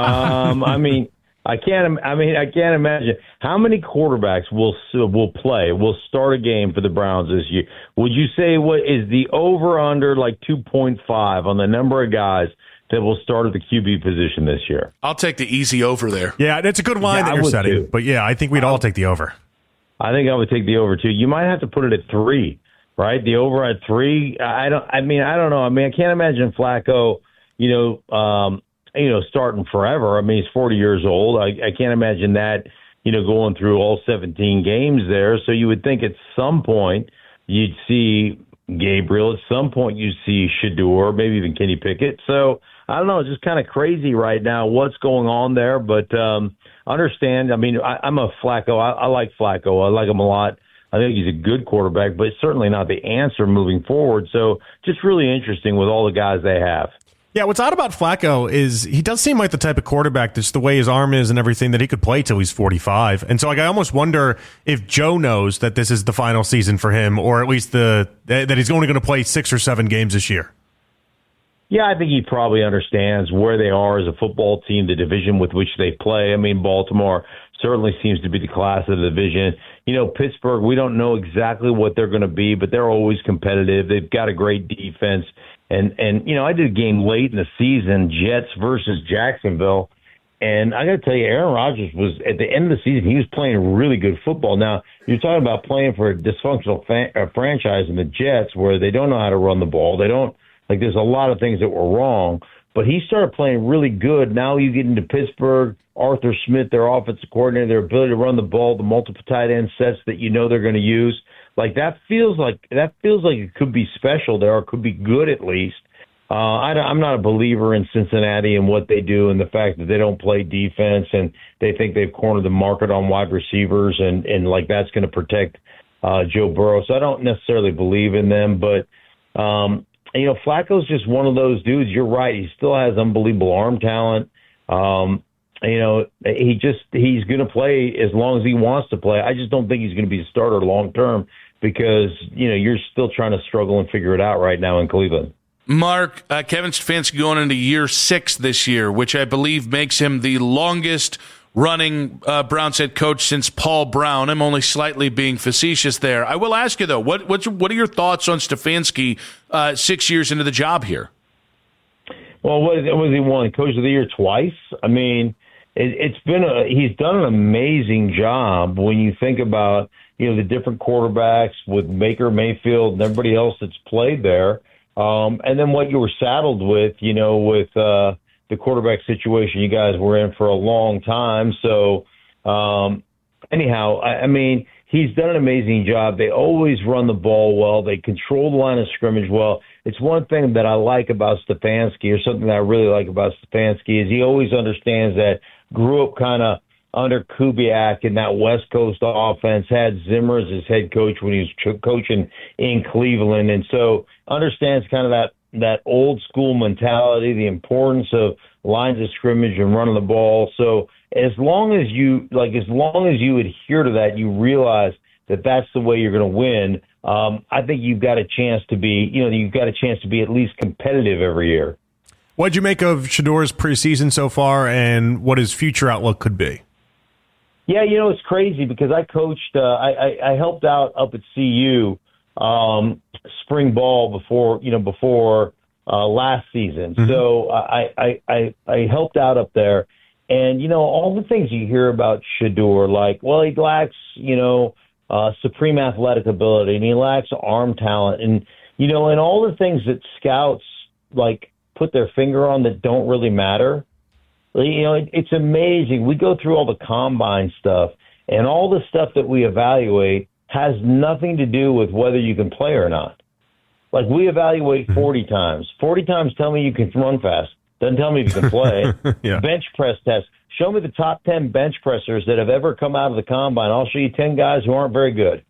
um, I mean, I can't. I mean, I can't imagine how many quarterbacks will will play, will start a game for the Browns this year. Would you say what is the over under like two point five on the number of guys that will start at the Q B position this year? I'll take the easy over there. Yeah, it's a good line Yeah, that I you're would setting. too. But yeah, I think we'd all take the over. I think I would take the over too. You might have to put it at three, right? The over at three. I don't. I mean, I don't know. I mean, I can't imagine Flacco, you know, um, you know, starting forever. I mean, he's forty years old. I, I can't imagine that, you know, going through all seventeen games there. So you would think at some point you'd see Gabriel. At some point you'd see Shador, maybe even Kenny Pickett. So I don't know. It's just kind of crazy right now what's going on there. But um, understand, I mean, I, I'm a Flacco. I, I like Flacco. I like him a lot. I think he's a good quarterback, but certainly not the answer moving forward. So just really interesting with all the guys they have. Yeah, what's odd about Flacco is he does seem like the type of quarterback, that's the way his arm is and everything, that he could play till he's forty-five. And so like I almost wonder if Joe knows that this is the final season for him, or at least the that he's only going to play six or seven games this year. Yeah, I think he probably understands where they are as a football team, the division with which they play. I mean, Baltimore certainly seems to be the class of the division. You know, Pittsburgh, we don't know exactly what they're going to be, but they're always competitive. They've got a great defense. And, and you know, I did a game late in the season, Jets versus Jacksonville. And I got to tell you, Aaron Rodgers was, at the end of the season, he was playing really good football. Now, you're talking about playing for a dysfunctional fa- uh, franchise in the Jets where they don't know how to run the ball. They don't, like, there's a lot of things that were wrong. But he started playing really good. Now you get into Pittsburgh, Arthur Smith, their offensive coordinator, their ability to run the ball, the multiple tight end sets that you know they're going to use. Like that feels like that feels like it could be special there, or it could be good at least. Uh, I, I'm not a believer in Cincinnati and what they do, and the fact that they don't play defense and they think they've cornered the market on wide receivers, and and like that's going to protect uh, Joe Burrow. So I don't necessarily believe in them, but um, you know, Flacco's just one of those dudes. You're right; he still has unbelievable arm talent. Um, you know, he just he's going to play as long as he wants to play. I just don't think he's going to be a starter long term because, you know, you're still trying to struggle and figure it out right now in Cleveland. Mark, uh, Kevin Stefanski going into year six this year, which I believe makes him the longest running uh, Browns head coach since Paul Brown. I'm only slightly being facetious there. I will ask you, though, what what's, what are your thoughts on Stefanski uh, six years into the job here? Well, what was he won? Coach of the Year twice? I mean, it, it's been a, he's done an amazing job when you think about, you know, the different quarterbacks with Baker Mayfield and everybody else that's played there. Um, and then what you were saddled with, you know, with uh, the quarterback situation you guys were in for a long time. So, um, anyhow, I, I mean, he's done an amazing job. They always run the ball well. They control the line of scrimmage well. It's one thing that I like about Stefanski, or something that I really like about Stefanski, is he always understands that, grew up kind of under Kubiak in that West Coast offense, had Zimmer as his head coach when he was ch- coaching in Cleveland, and so understands kind of that, that old school mentality, the importance of lines of scrimmage and running the ball. So as long as you like, as long as you adhere to that, you realize that that's the way you're going to win. Um, I think you've got a chance to be, you know, you've got a chance to be at least competitive every year. What'd you make of Shador's preseason so far, and what his future outlook could be? Yeah, you know, it's crazy because I coached, uh, I, I, I helped out up at C U um, spring ball before, you know, before uh, last season. Mm-hmm. So I, I, I, I helped out up there. And, you know, all the things you hear about Shador, like, well, he lacks, you know, uh, supreme athletic ability, and he lacks arm talent. And, you know, and all the things that scouts, like, put their finger on that don't really matter. You know, it, it's amazing. We go through all the combine stuff, and all the stuff that we evaluate has nothing to do with whether you can play or not. Like, we evaluate forty times. forty times tell me you can run fast. Doesn't tell me if you can play. Yeah. Bench press test. Show me the top ten bench pressers that have ever come out of the combine. I'll show you ten guys who aren't very good.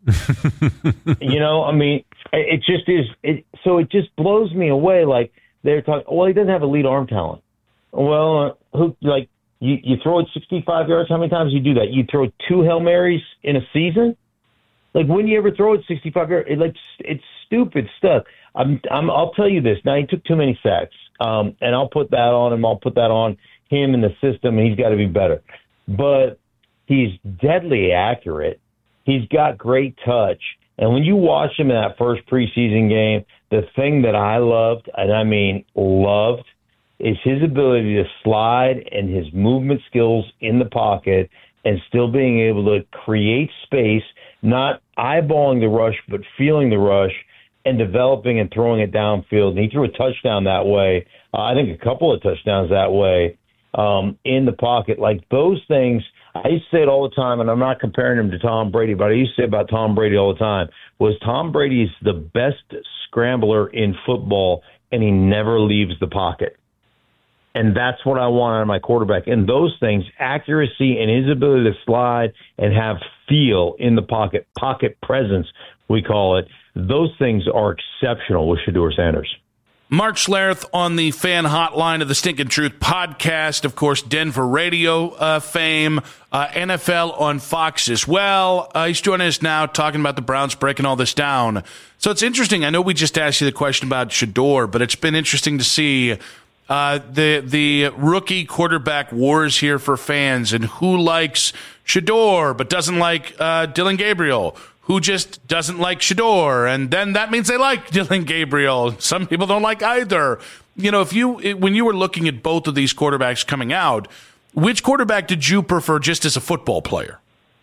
You know, I mean, it just is. It, so it just blows me away. Like, they're talking, well, he doesn't have elite arm talent. Well, uh, who like you, you throw it sixty-five yards? How many times do you do that? You throw two Hail Marys in a season? Like, when you ever throw it sixty-five yards? It, like, it's stupid stuff. I'm, I'm, I'll tell you this. Now, he took too many sacks, um, and I'll put that on him. I'll put that on him in the system, and he's got to be better. But he's deadly accurate. He's got great touch. And when you watch him in that first preseason game, the thing that I loved, and I mean loved, is his ability to slide and his movement skills in the pocket and still being able to create space, not eyeballing the rush, but feeling the rush and developing and throwing it downfield. And he threw a touchdown that way. Uh, I think a couple of touchdowns that way um, in the pocket. Like, those things, I used to say it all the time, and I'm not comparing him to Tom Brady, but I used to say about Tom Brady all the time, was Tom Brady's the best scrambler in football, and he never leaves the pocket. And that's what I want out of my quarterback. And those things, accuracy and his ability to slide and have feel in the pocket, pocket presence, we call it, those things are exceptional with Shador Sanders. Mark Schlereth on the Fan Hotline of the Stinkin' Truth podcast, of course, Denver radio uh, fame, uh, N F L on Fox as well. Uh, he's joining us now talking about the Browns breaking all this down. So it's interesting. I know we just asked you the question about Shador, but it's been interesting to see uh, the the rookie quarterback wars here for fans, and who likes Shador but doesn't like uh, Dillon Gabriel, who just doesn't like Shador, and then that means they like Dillon Gabriel. Some people don't like either. You know, if you when you were looking at both of these quarterbacks coming out, which quarterback did you prefer just as a football player?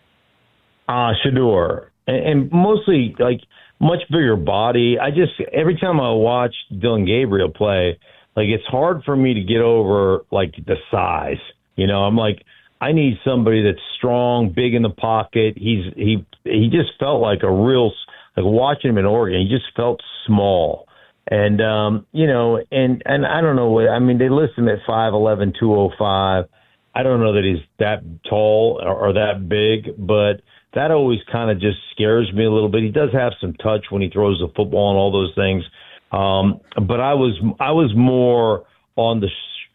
Uh, Shador. And, and mostly, like, much bigger body. I just, every time I watch Dillon Gabriel play, like, it's hard for me to get over, like, the size. You know, I'm like, I need somebody that's strong, big in the pocket. He's he he just felt like a real, like, watching him in Oregon, he just felt small. And, um, you know, and, and I don't know, I mean, they list him at five eleven, two oh five. I don't know that he's that tall or, or that big, but that always kind of just scares me a little bit. He does have some touch when he throws the football and all those things. Um, but I was I was more on the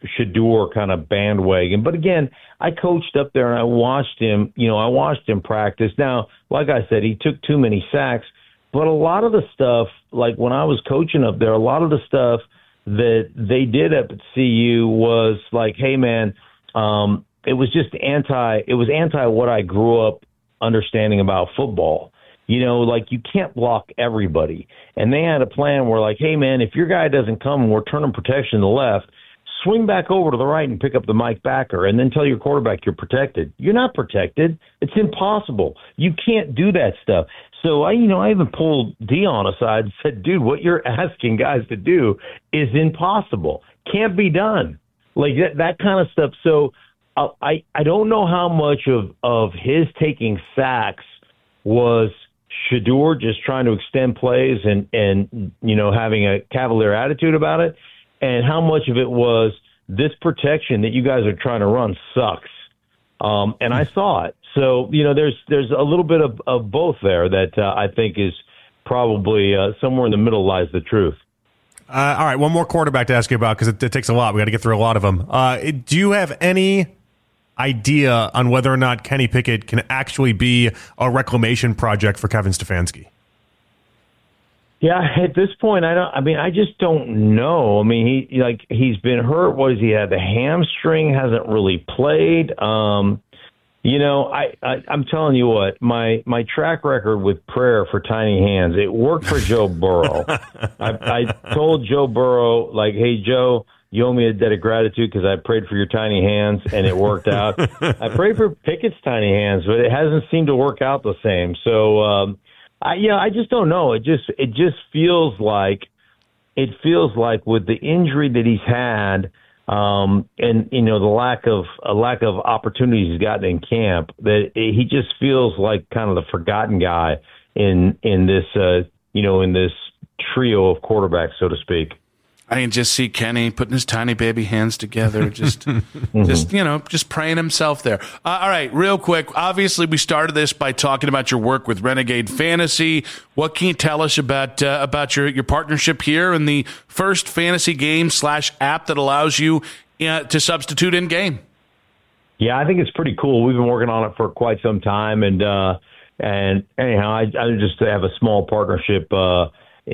Shedeur kind of bandwagon. But again, I coached up there and I watched him, you know, I watched him practice. Now, like I said, he took too many sacks, but a lot of the stuff, like when I was coaching up there, a lot of the stuff that they did up at C U was like, hey man, um, it was just anti, it was anti what I grew up understanding about football. You know, like you can't block everybody. And they had a plan where like, hey man, if your guy doesn't come and we're turning protection to the left, swing back over to the right and pick up the Mike backer and then tell your quarterback you're protected. You're not protected. It's impossible. You can't do that stuff. So I, you know, I even pulled Dion aside and said, dude, what you're asking guys to do is impossible. Can't be done. Like that, that kind of stuff. So uh, I, I don't know how much of, of his taking sacks was Shedeur just trying to extend plays and, and, you know, having a cavalier attitude about it, and how much of it was this protection that you guys are trying to run sucks. Um, and I saw it. So, you know, there's there's a little bit of, of both there that uh, I think is probably uh, somewhere in the middle lies the truth. Uh, all right, one more quarterback to ask you about because it, it takes a lot. We got to get through a lot of them. Uh, do you have any idea on whether or not Kenny Pickett can actually be a reclamation project for Kevin Stefanski? Yeah, at this point, I don't. I mean, I just don't know. I mean, he like he's been hurt. What has he had? The hamstring, hasn't really played. Um, you know, I, I I'm telling you what, my my track record with prayer for tiny hands, it worked for Joe Burrow. I, I told Joe Burrow, like, hey Joe, you owe me a debt of gratitude because I prayed for your tiny hands and it worked out. I prayed for Pickett's tiny hands, but it hasn't seemed to work out the same. So. Um, I, yeah, I just don't know. It just it just feels like it feels like with the injury that he's had, um, and you know the lack of a lack of opportunities he's gotten in camp, that it, he just feels like kind of the forgotten guy in in this uh, you know in this trio of quarterbacks, so to speak. I can just see Kenny putting his tiny baby hands together, just, mm-hmm. just you know, just praying himself there. Uh, all right, real quick. Obviously, we started this by talking about your work with Renegade Fantasy. What can you tell us about uh, about your your partnership here and the first fantasy game slash app that allows you uh, to substitute in game? Yeah, I think it's pretty cool. We've been working on it for quite some time, and uh, and anyhow, I, I just have a small partnership. Uh,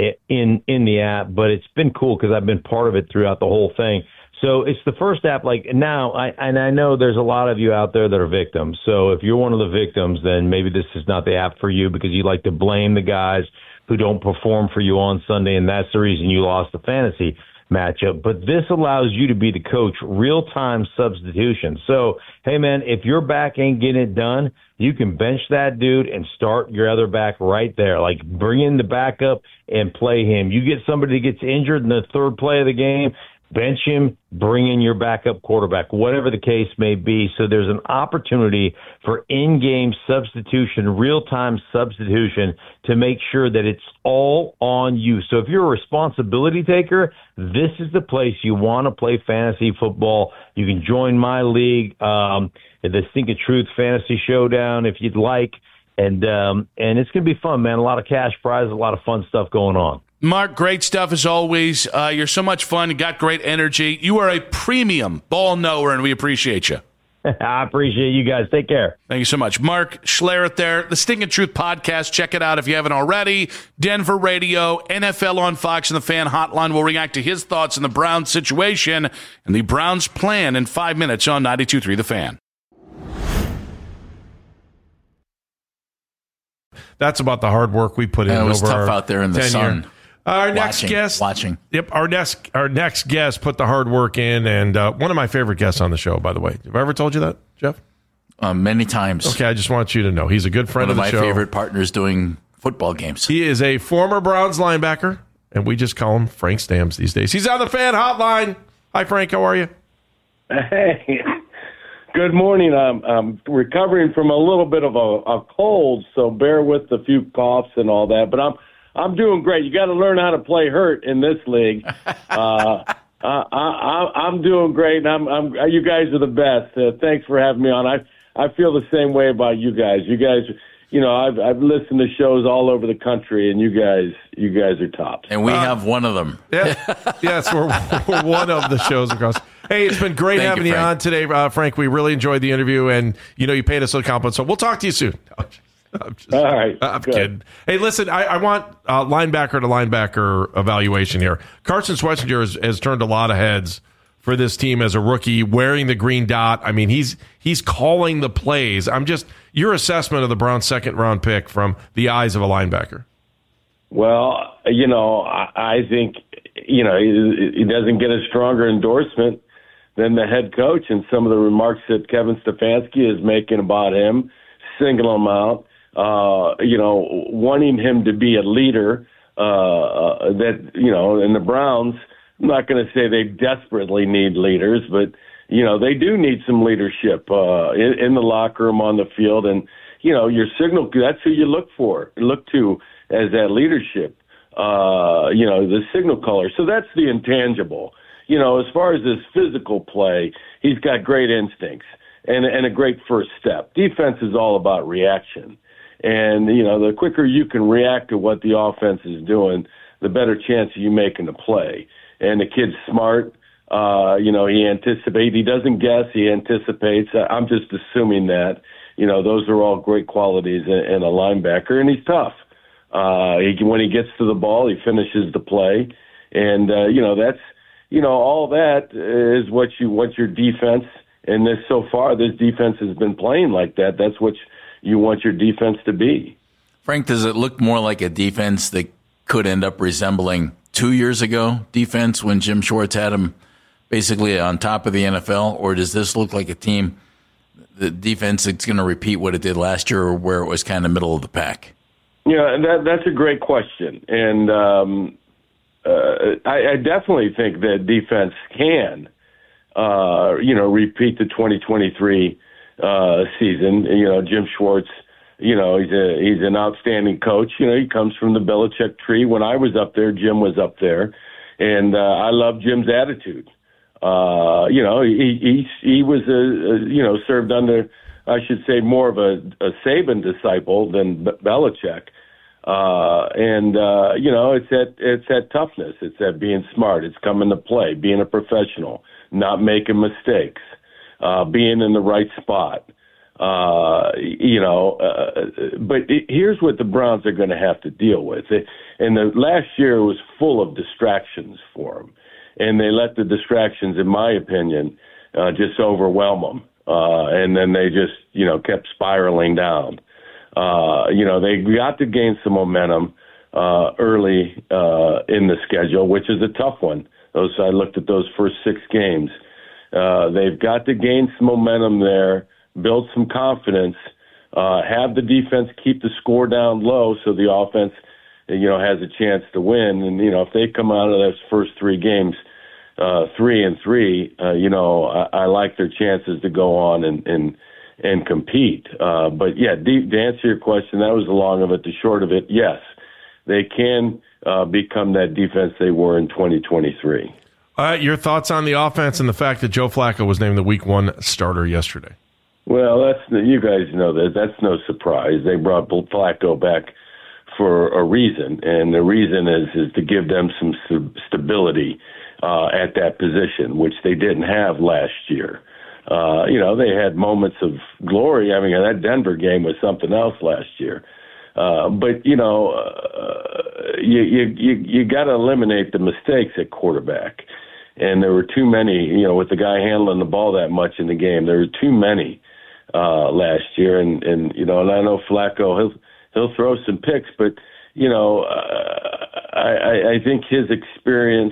in in the app, but it's been cool because I've been part of it throughout the whole thing. So it's the first app. Like now, I and I know there's a lot of you out there that are victims. So if you're one of the victims, then maybe this is not the app for you because you like to blame the guys who don't perform for you on Sunday, and that's the reason you lost the fantasy matchup. But this allows you to be the coach, real-time substitution. So, hey, man, if your back ain't getting it done, you can bench that dude and start your other back right there. Like, bring in the backup and play him. You get somebody that gets injured in the third play of the game, bench him, bring in your backup quarterback, whatever the case may be. So there's an opportunity for in-game substitution, real-time substitution to make sure that it's all on you. So if you're a responsibility taker, this is the place you want to play fantasy football. You can join my league, um, the Stink of Truth Fantasy Showdown, if you'd like. And, um, and it's going to be fun, man. A lot of cash prizes, a lot of fun stuff going on. Mark, great stuff as always. Uh, you're so much fun. You got great energy. You are a premium ball knower, and we appreciate you. I appreciate you guys. Take care. Thank you so much. Mark Schlereth there. The Sting and Truth podcast. Check it out if you haven't already. Denver Radio, N F L on Fox, and the Fan Hotline will react to his thoughts on the Browns situation and the Browns' plan in five minutes on ninety-two point three The Fan. That's about the hard work we put in. And it was over tough out there in the sun. Year. Our next watching, guest, watching. Yep, our next our next guest put the hard work in, and uh, one of my favorite guests on the show. By the way, have I ever told you that, Jeff? Uh, many times. Okay, I just want you to know he's a good friend one of, of the my show. favorite partners doing football games. He is a former Browns linebacker, and we just call him Frank Stamms these days. He's on the Fan Hotline. Hi, Frank. How are you? Hey. Good morning. I'm, I'm recovering from a little bit of a, a cold, so bear with a few coughs and all that. But I'm I'm doing great. You got to learn how to play hurt in this league. Uh, I, I, I'm doing great, and I'm, I'm you guys are the best. Uh, thanks for having me on. I I feel the same way about you guys. You guys, you know, I've I've listened to shows all over the country, and you guys you guys are tops. And we uh, have one of them. Yeah, yes, we're, we're one of the shows across. Hey, it's been great Thank having you, you, Frank. on today, uh, Frank. We really enjoyed the interview, and you know you paid us a compliment, so we'll talk to you soon. I'm just, All right. I'm good. kidding. Hey, listen, I, I want uh, linebacker to linebacker evaluation here. Carson Schwetzinger has, has turned a lot of heads for this team as a rookie, wearing the green dot. I mean, he's he's calling the plays. I'm just your assessment of the Browns' second round pick from the eyes of a linebacker. Well, you know, I, I think, you know, he, he doesn't get a stronger endorsement than the head coach, and some of the remarks that Kevin Stefanski is making about him, single him out, uh, you know, wanting him to be a leader, uh, that, you know, in the Browns, I'm not going to say they desperately need leaders, but, you know, they do need some leadership uh, in, in the locker room, on the field. And, you know, your signal, that's who you look for, look to as that leadership, uh, you know, the signal caller. So that's the intangible. You know, as far as his physical play, he's got great instincts and, and a great first step. Defense is all about reaction. And, you know, the quicker you can react to what the offense is doing, the better chance of you making a play. And the kid's smart. Uh, you know, he anticipates. He doesn't guess. He anticipates. I'm just assuming that. You know, those are all great qualities in, in a linebacker. And he's tough. Uh, he, when he gets to the ball, he finishes the play. And, uh, you know, that's, you know, all that is what you want your defense. And this, so far, this defense has been playing like that. That's what you want your defense to be. Frank, does it look more like a defense that could end up resembling two years ago defense when Jim Schwartz had him basically on top of the N F L? Or does this look like a team, the defense that's going to repeat what it did last year, or where it was kind of middle of the pack? Yeah, that, that's a great question. And um, uh, I, I definitely think that defense can, uh, you know, repeat the twenty twenty-three uh, season. You know, Jim Schwartz, you know, he's a he's an outstanding coach. You know, he comes from the Belichick tree. When I was up there, Jim was up there. And uh, I love Jim's attitude. Uh, you know, he, he, he was, a, a, you know, served under, I should say, more of a, a Saban disciple than Be- Belichick. Uh, and, uh, you know, it's that, it's that toughness. It's that being smart. It's coming to play, being a professional, not making mistakes, uh, being in the right spot. Uh, you know, uh, but it, here's what the Browns are going to have to deal with. It, and the last year was full of distractions for them. And they let the distractions, in my opinion, uh, just overwhelm them. Uh, and then they just, you know, kept spiraling down. Uh, you know, they got to gain some momentum uh, early uh, in the schedule, which is a tough one. Those I looked at those first six games. Uh, they've got to gain some momentum there, build some confidence, uh, have the defense keep the score down low so the offense, you know, has a chance to win. And, you know, if they come out of those first three games, uh, three and three, uh, you know, I, I like their chances to go on and, and, and compete. Uh, but yeah, de- to answer your question, that was the long of it. The short of it, yes, they can uh, become that defense they were in twenty twenty-three. All right, your thoughts on the offense and the fact that Joe Flacco was named the Week One starter yesterday? Well, that's you guys know that. That's no surprise. They brought Flacco back for a reason, and the reason is is to give them some st- stability uh, at that position, which they didn't have last year. Uh, you know, they had moments of glory. I mean, that Denver game was something else last year. Uh, but you know, uh, you you you, you got to eliminate the mistakes at quarterback, and there were too many. You know, with the guy handling the ball that much in the game, there were too many uh, last year. And and you know, and I know Flacco, he'll he'll throw some picks, but you know, uh, I I think his experience,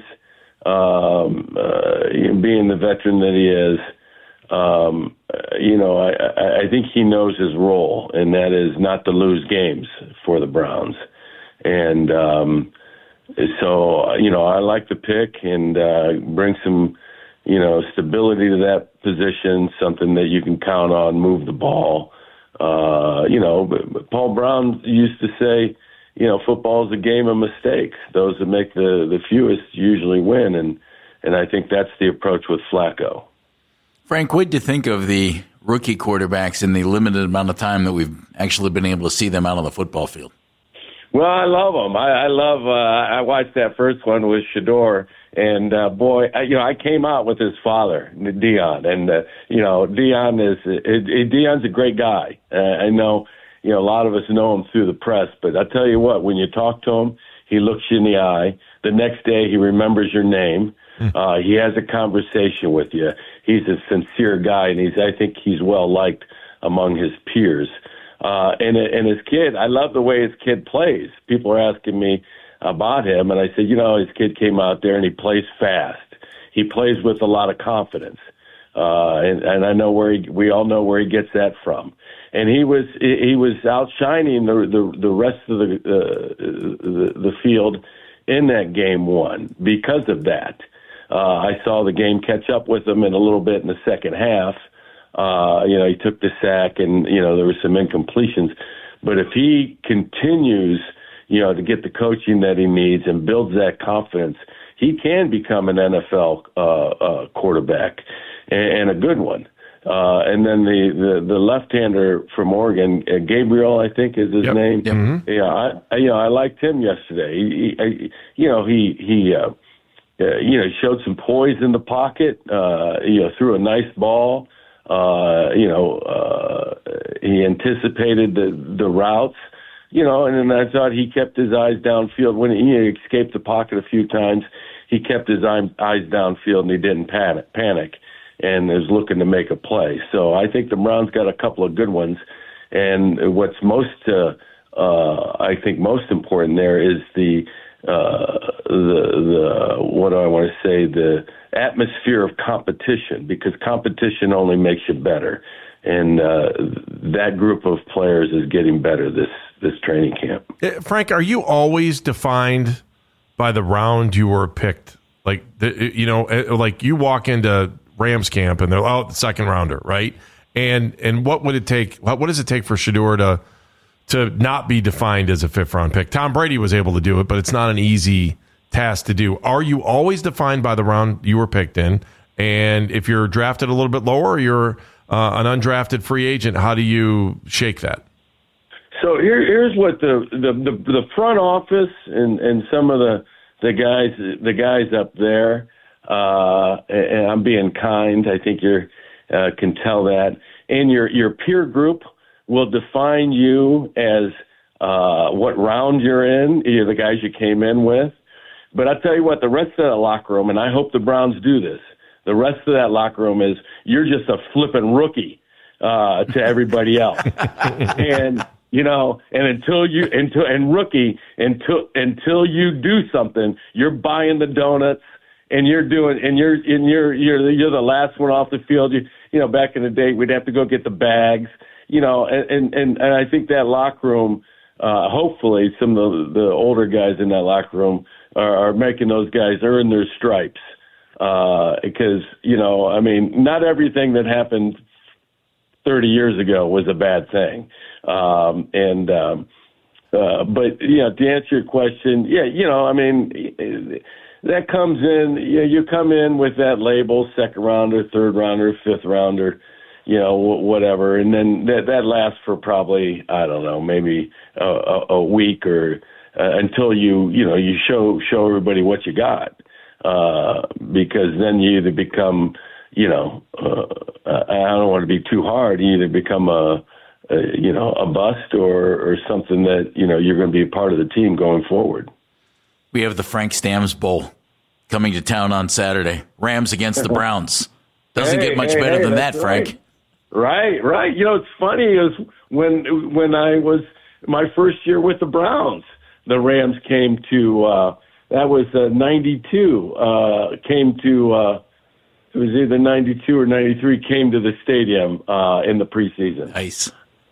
um, uh, being the veteran that he is. Um, you know, I, I think he knows his role, and that is not to lose games for the Browns. And um, so, you know, I like the pick and uh, bring some, you know, stability to that position, something that you can count on, move the ball. Uh, you know, but Paul Brown used to say, you know, football is a game of mistakes. Those that make the, the fewest usually win, and, and I think that's the approach with Flacco. Frank, what do you think of the rookie quarterbacks in the limited amount of time that we've actually been able to see them out on the football field? Well, I love them. I, I love. Uh, I watched that first one with Shador And uh, boy, I, you know, I came out with his father, Dion, and uh, you know, Dion is it, it, Dion's a great guy. Uh, I know, you know, a lot of us know him through the press, but I tell you what, when you talk to him, he looks you in the eye. The next day, he remembers your name. Uh, he has a conversation with you. He's a sincere guy, and he's I think he's well liked among his peers. Uh, and and his kid, I love the way his kid plays. People are asking me about him, and I said, you know, his kid came out there and he plays fast. He plays with a lot of confidence, uh, and, and I know where he, we all know where he gets that from. And he was he was outshining the the, the rest of the, uh, the the field in that game one because of that. Uh, I saw the game catch up with him in a little bit in the second half. Uh, you know, he took the sack, and you know there were some incompletions. But if he continues, you know, to get the coaching that he needs and builds that confidence, he can become an N F L uh, uh, quarterback, and, and a good one. Uh, and then the, the, the left-hander from Oregon, uh, Gabriel, I think is his yep. name. Yep. Mm-hmm. Yeah, I, I, you know, I liked him yesterday. He, he I, you know, he he, uh, uh, you know, showed some poise in the pocket. Uh, you know, threw a nice ball. Uh, you know, uh, he anticipated the the routes. You know, and then I thought he kept his eyes downfield when he, he escaped the pocket a few times. He kept his eyes downfield and he didn't panic. Panic. And is looking to make a play. So I think the Browns got a couple of good ones. And what's most, uh, uh, I think, most important there is the uh, the the what do I want to say the atmosphere of competition, because competition only makes you better. And uh, that group of players is getting better this this training camp. Frank, are you always defined by the round you were picked? Like the, you know, like you walk into Rams camp and they're oh, the second rounder, right? And and what would it take? What does it take for Shedeur to to not be defined as a fifth round pick? Tom Brady was able to do it, but it's not an easy task to do. Are you always defined by the round you were picked in? And if you're drafted a little bit lower, or you're uh, an undrafted free agent, how do you shake that? So here, here's what the, the, the, the front office and, and some of the the guys the guys up there. Uh, and I'm being kind. I think you uh, can tell that. And your your peer group will define you as uh, what round you're in, you're the guys you came in with. But I'll tell you what, the rest of that locker room, and I hope the Browns do this, the rest of that locker room is you're just a flipping rookie uh, to everybody else. and you know, and until you until and rookie until until you do something, you're buying the donuts. And you're doing, and you're, and you're, you're, you're the last one off the field. You, you know, back in the day, we'd have to go get the bags. You know, and and, and I think that locker room, uh, hopefully, some of the, the older guys in that locker room are, are making those guys earn their stripes. Uh, because you know, I mean, not everything that happened thirty years ago was a bad thing. Um, and um, uh, but you know, to answer your question, yeah, you know, I mean. That comes in, you know, you come in with that label, second rounder, third rounder, fifth rounder, you know, whatever. And then that, that lasts for probably, I don't know, maybe a, a, a week or uh, until you, you know, you show, show everybody what you got. Uh, because then you either become, you know, uh, I don't want to be too hard. You either become a, a you know, a bust or, or something that, you know, you're going to be a part of the team going forward. We have the Frank Stamms Bowl coming to town on Saturday. Rams against the Browns. Doesn't hey, get much hey, better hey, than that, right. Frank. Right, right. You know, it's funny is when when I was my first year with the Browns, the Rams came to uh, that was uh, ninety-two. Uh, came to uh, it was either ninety-two or ninety-three. Came to the stadium uh, in the preseason. Nice.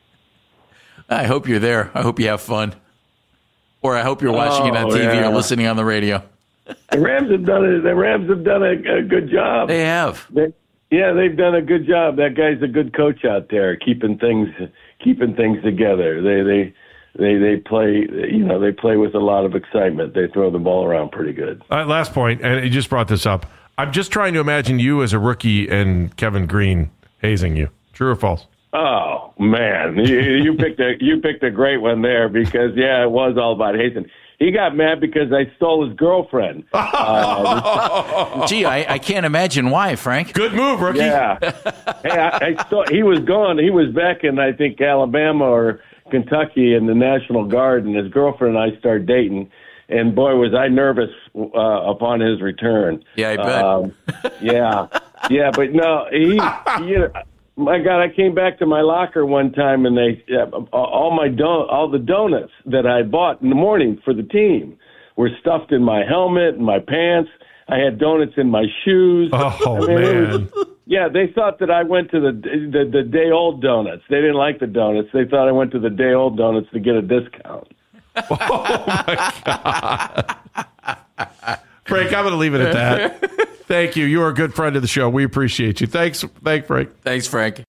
I hope you're there. I hope you have fun. Or I hope you're watching oh, it on T V yeah. or listening on the radio. The Rams have done it. The Rams have done a, a good job. They have. They, yeah, they've done a good job. That guy's a good coach out there, keeping things keeping things together. They they they they play. You know, they play with a lot of excitement. They throw the ball around pretty good. All right, last point, and you just brought this up. I'm just trying to imagine you as a rookie and Kevin Green hazing you. True or false? Oh man, you, you picked a you picked a great one there because yeah, it was all about Hazen. He got mad because I stole his girlfriend. Uh, Gee, I, I can't imagine why, Frank. Good move, rookie. Yeah, hey, I, I stole, he was gone. He was back in I think Alabama or Kentucky in the National Guard, and his girlfriend and I started dating. And boy, was I nervous uh, upon his return. Yeah, I bet. Um, yeah, yeah, but no, he. You know, my God, I came back to my locker one time, and they uh, all my don- all the donuts that I bought in the morning for the team were stuffed in my helmet and my pants. I had donuts in my shoes. Oh I mean, man! Was, yeah, they thought that I went to the, the the day old donuts. They didn't like the donuts. They thought I went to the day old donuts to get a discount. Oh my God! Frank, I'm going to leave it at that. Thank you. You are a good friend of the show. We appreciate you. Thanks, thanks, Frank. Thanks, Frank.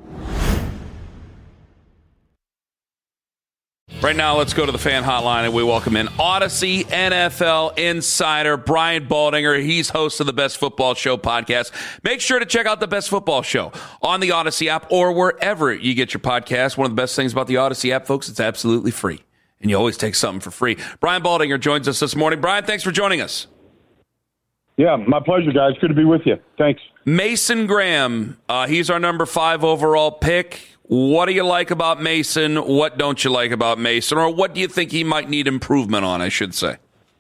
Right now, let's go to the fan hotline, and we welcome in Odyssey N F L insider Brian Baldinger. He's host of the Best Football Show podcast. Make sure to check out the Best Football Show on the Odyssey app or wherever you get your podcast. One of the best things about the Odyssey app, folks, it's absolutely free, and you always take something for free. Brian Baldinger joins us this morning. Brian, thanks for joining us. Yeah, my pleasure, guys. Good to be with you. Thanks. Mason Graham, uh, he's our number five overall pick. What do you like about Mason? What don't you like about Mason? Or what do you think he might need improvement on, I should say?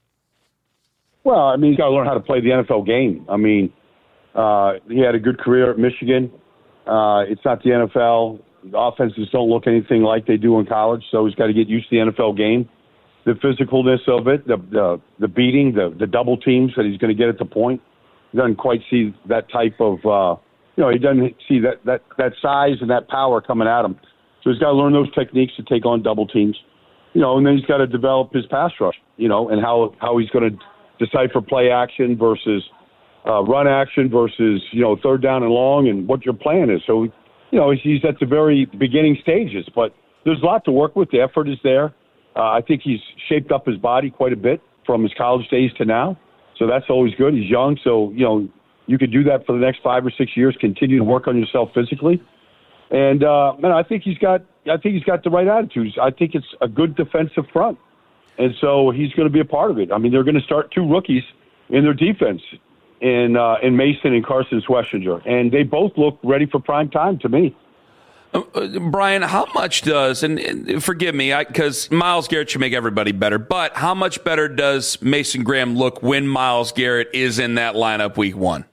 Well, I mean, he's got to learn how to play the N F L game. I mean, uh, he had a good career at Michigan. Uh, it's not the N F L. The offenses don't look anything like they do in college, so he's got to get used to the N F L game. The physicalness of it, the the, the beating, the, the double teams that he's going to get at the point. He doesn't quite see that type of, uh, you know, he doesn't see that, that, that size and that power coming at him. So he's got to learn those techniques to take on double teams, you know, and then he's got to develop his pass rush, you know, and how, how he's going to decipher play action versus uh, run action versus, you know, third down and long and what your plan is. So, you know, he's at the very beginning stages, but there's a lot to work with. The effort is there. Uh, I think he's shaped up his body quite a bit from his college days to now. So that's always good. He's young, so, you know, you could do that for the next five or six years, continue to work on yourself physically. And, uh, man, I think he's got I think he's got the right attitudes. I think it's a good defensive front. And so he's going to be a part of it. I mean, they're going to start two rookies in their defense in, uh, in Mason and Carson Schwessinger. And they both look ready for prime time to me. Uh, Brian, how much does, and, and forgive me, because Myles Garrett should make everybody better, but how much better does Mason Graham look when Myles Garrett is in that lineup week one?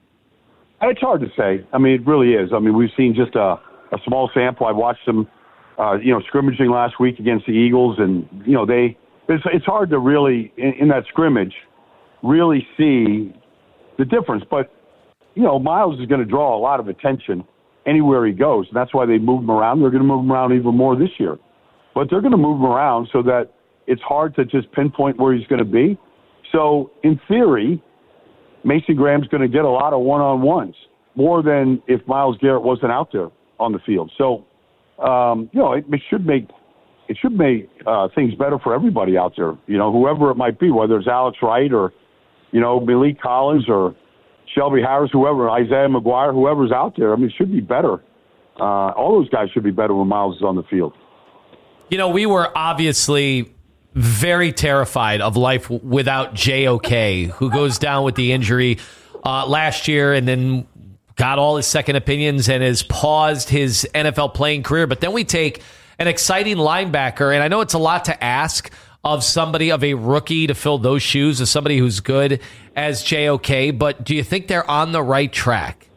It's hard to say. I mean, it really is. I mean, we've seen just a, a small sample. I watched them, uh, you know, scrimmaging last week against the Eagles, and, you know, they it's, it's hard to really, in, in that scrimmage, really see the difference. But, you know, Myles is going to draw a lot of attention anywhere he goes, and that's why they move him around. They're going to move him around even more this year. But they're going to move him around so that it's hard to just pinpoint where he's going to be. So, in theory, Mason Graham's going to get a lot of one-on-ones, more than if Myles Garrett wasn't out there on the field. So, um, you know, it, it should make it should make uh, things better for everybody out there. You know, whoever it might be, whether it's Alex Wright or, you know, Malik Collins or Shelby Harris, whoever, Isaiah McGuire, whoever's out there. I mean, it should be better. Uh, all those guys should be better when Myles is on the field. You know, we were obviously very terrified of life without J O K, who goes down with the injury uh, last year and then got all his second opinions and has paused his N F L playing career. But then we take an exciting linebacker, and I know it's a lot to ask of somebody, of a rookie, to fill those shoes, of somebody who's good as J O K, but do you think they're on the right track?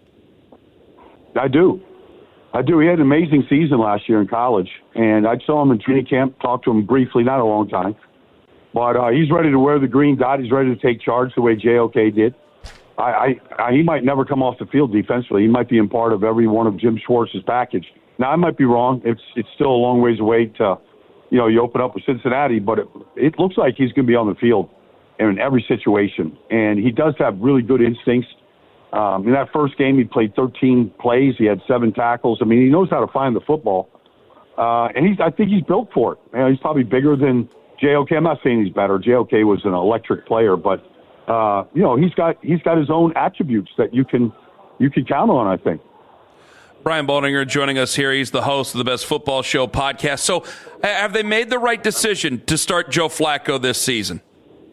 I do. I do. He had an amazing season last year in college, and I saw him in training camp, talked to him briefly, not a long time. But uh, he's ready to wear the green dot. He's ready to take charge the way J O K did. I, I, I, he might never come off the field defensively. He might be in part of every one of Jim Schwartz's package. Now, I might be wrong. It's it's still a long ways away to, you know, you open up with Cincinnati, but it, it looks like he's going to be on the field in every situation. And he does have really good instincts. Um, in that first game, he played thirteen plays. He had seven tackles. I mean, he knows how to find the football. Uh, and he's, I think he's built for it. You know, he's probably bigger than J O K. I'm not saying he's better. J O K was an electric player, but, uh, you know, he's got he's got his own attributes that you can you can count on, I think. Brian Baldinger joining us here. He's the host of the Best Football Show podcast. So have they made the right decision to start Joe Flacco this season?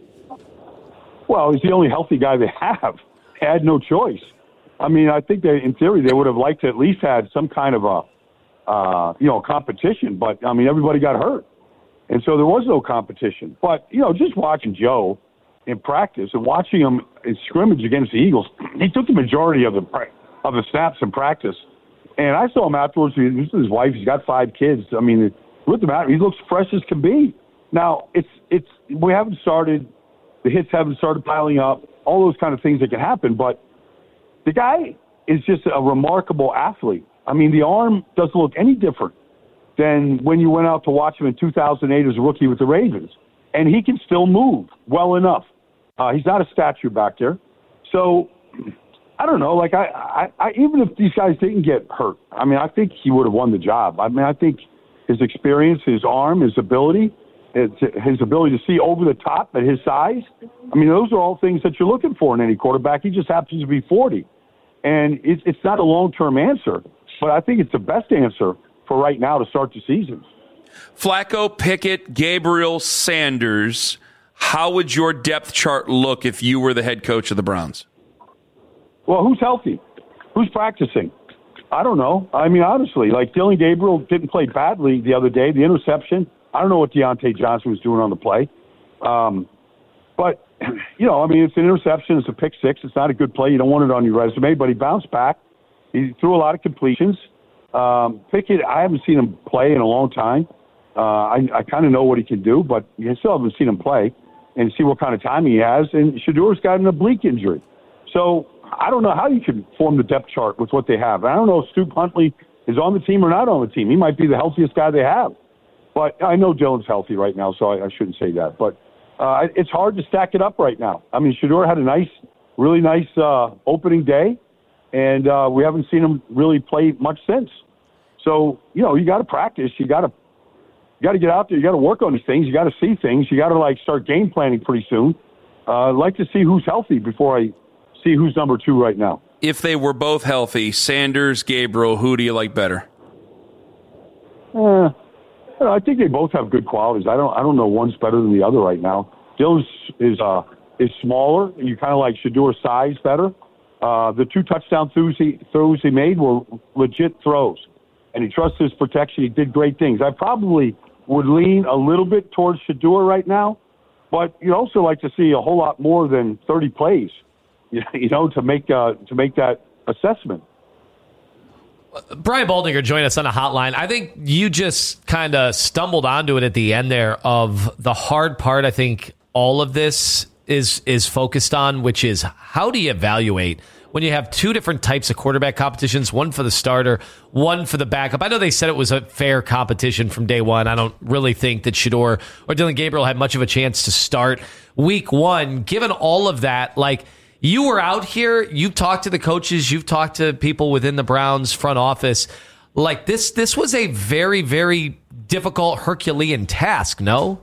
Well, he's the only healthy guy they have. They had no choice. I mean, I think they, in theory, they would have liked to at least had some kind of a, uh, you know, competition. But, I mean, everybody got hurt. And so there was no competition. But, you know, just watching Joe in practice and watching him in scrimmage against the Eagles, he took the majority of the of the snaps in practice. And I saw him afterwards. He's with his wife. He's got five kids. I mean, with the matter, he looks fresh as can be. Now, it's it's we haven't started. The hits haven't started piling up. All those kind of things that can happen. But the guy is just a remarkable athlete. I mean, the arm doesn't look any different than when you went out to watch him in two thousand eight as a rookie with the Ravens. And he can still move well enough. Uh, he's not a statue back there. So, I don't know. Like, I, I, I, even if these guys didn't get hurt, I mean, I think he would have won the job. I mean, I think his experience, his arm, his ability, his, his ability to see over the top at his size, I mean, those are all things that you're looking for in any quarterback. He just happens to be forty. And it, it's not a long-term answer, but I think it's the best answer for right now to start the season. Flacco, Pickett, Gabriel, Sanders. How would your depth chart look if you were the head coach of the Browns? Well, who's healthy? Who's practicing? I don't know. I mean, honestly, like Dylan Gabriel didn't play badly the other day. The interception, I don't know what Deontay Johnson was doing on the play. Um, but, you know, I mean, it's an interception. It's a pick six. It's not a good play. You don't want it on your resume, but he bounced back. He threw a lot of completions. Um, Pickett, I haven't seen him play in a long time. Uh, I, I kind of know what he can do, but I still haven't seen him play and see what kind of time he has. And Shadour's got an oblique injury. So I don't know how you can form the depth chart with what they have. I don't know if Stu Huntley is on the team or not on the team. He might be the healthiest guy they have. But I know Dylan's healthy right now, so I, I shouldn't say that. But uh, it's hard to stack it up right now. I mean, Shadour had a nice, really nice uh, opening day, and uh, we haven't seen him really play much since. So, you know, you got to practice. You got to you got to get out there. You got to work on these things. You got to see things. You got to, like, start game planning pretty soon. Uh, I'd like to see who's healthy before I see who's number two right now. If they were both healthy, Sanders, Gabriel, who do you like better? Uh, I think they both have good qualities. I don't I don't know one's better than the other right now. Dylan is uh, is smaller. You kind of like Shadour's size better. Uh, the two touchdown throws he, throws he made were legit throws, and he trusts his protection. He did great things. I probably would lean a little bit towards Shadour right now, but you'd also like to see a whole lot more than thirty plays, you know, to make uh, to make that assessment. Brian Baldinger joined us on a hotline. I think you just kind of stumbled onto it at the end there of the hard part. I think all of this is is focused on, which is how do you evaluate when you have two different types of quarterback competitions, one for the starter, one for the backup. I know they said it was a fair competition from day one. I don't really think that Shadour or Dylan Gabriel had much of a chance to start week one. Given all of that, like, you were out here, you've talked to the coaches, you've talked to people within the Browns front office. Like, this this was a very, very difficult Herculean task, no?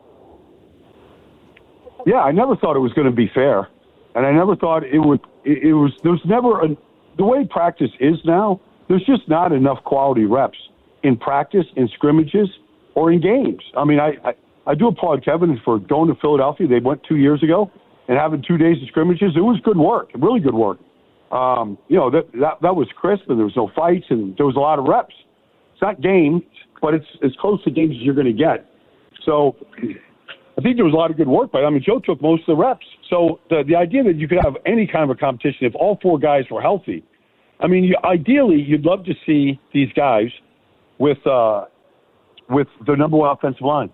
Yeah, I never thought it was going to be fair. And I never thought it would, it, it was, there's never, a, the way practice is now, there's just not enough quality reps in practice, in scrimmages, or in games. I mean, I, I, I do applaud Kevin for going to Philadelphia. They went two years ago. And having two days of scrimmages, it was good work, really good work. Um, you know, that, that that was crisp, and there was no fights, and there was a lot of reps. It's not games, but it's as close to games as you're going to get. So I think there was a lot of good work, but I mean, Joe took most of the reps. So the, the idea that you could have any kind of a competition if all four guys were healthy, I mean, you, ideally, you'd love to see these guys with uh, with the number one offensive line.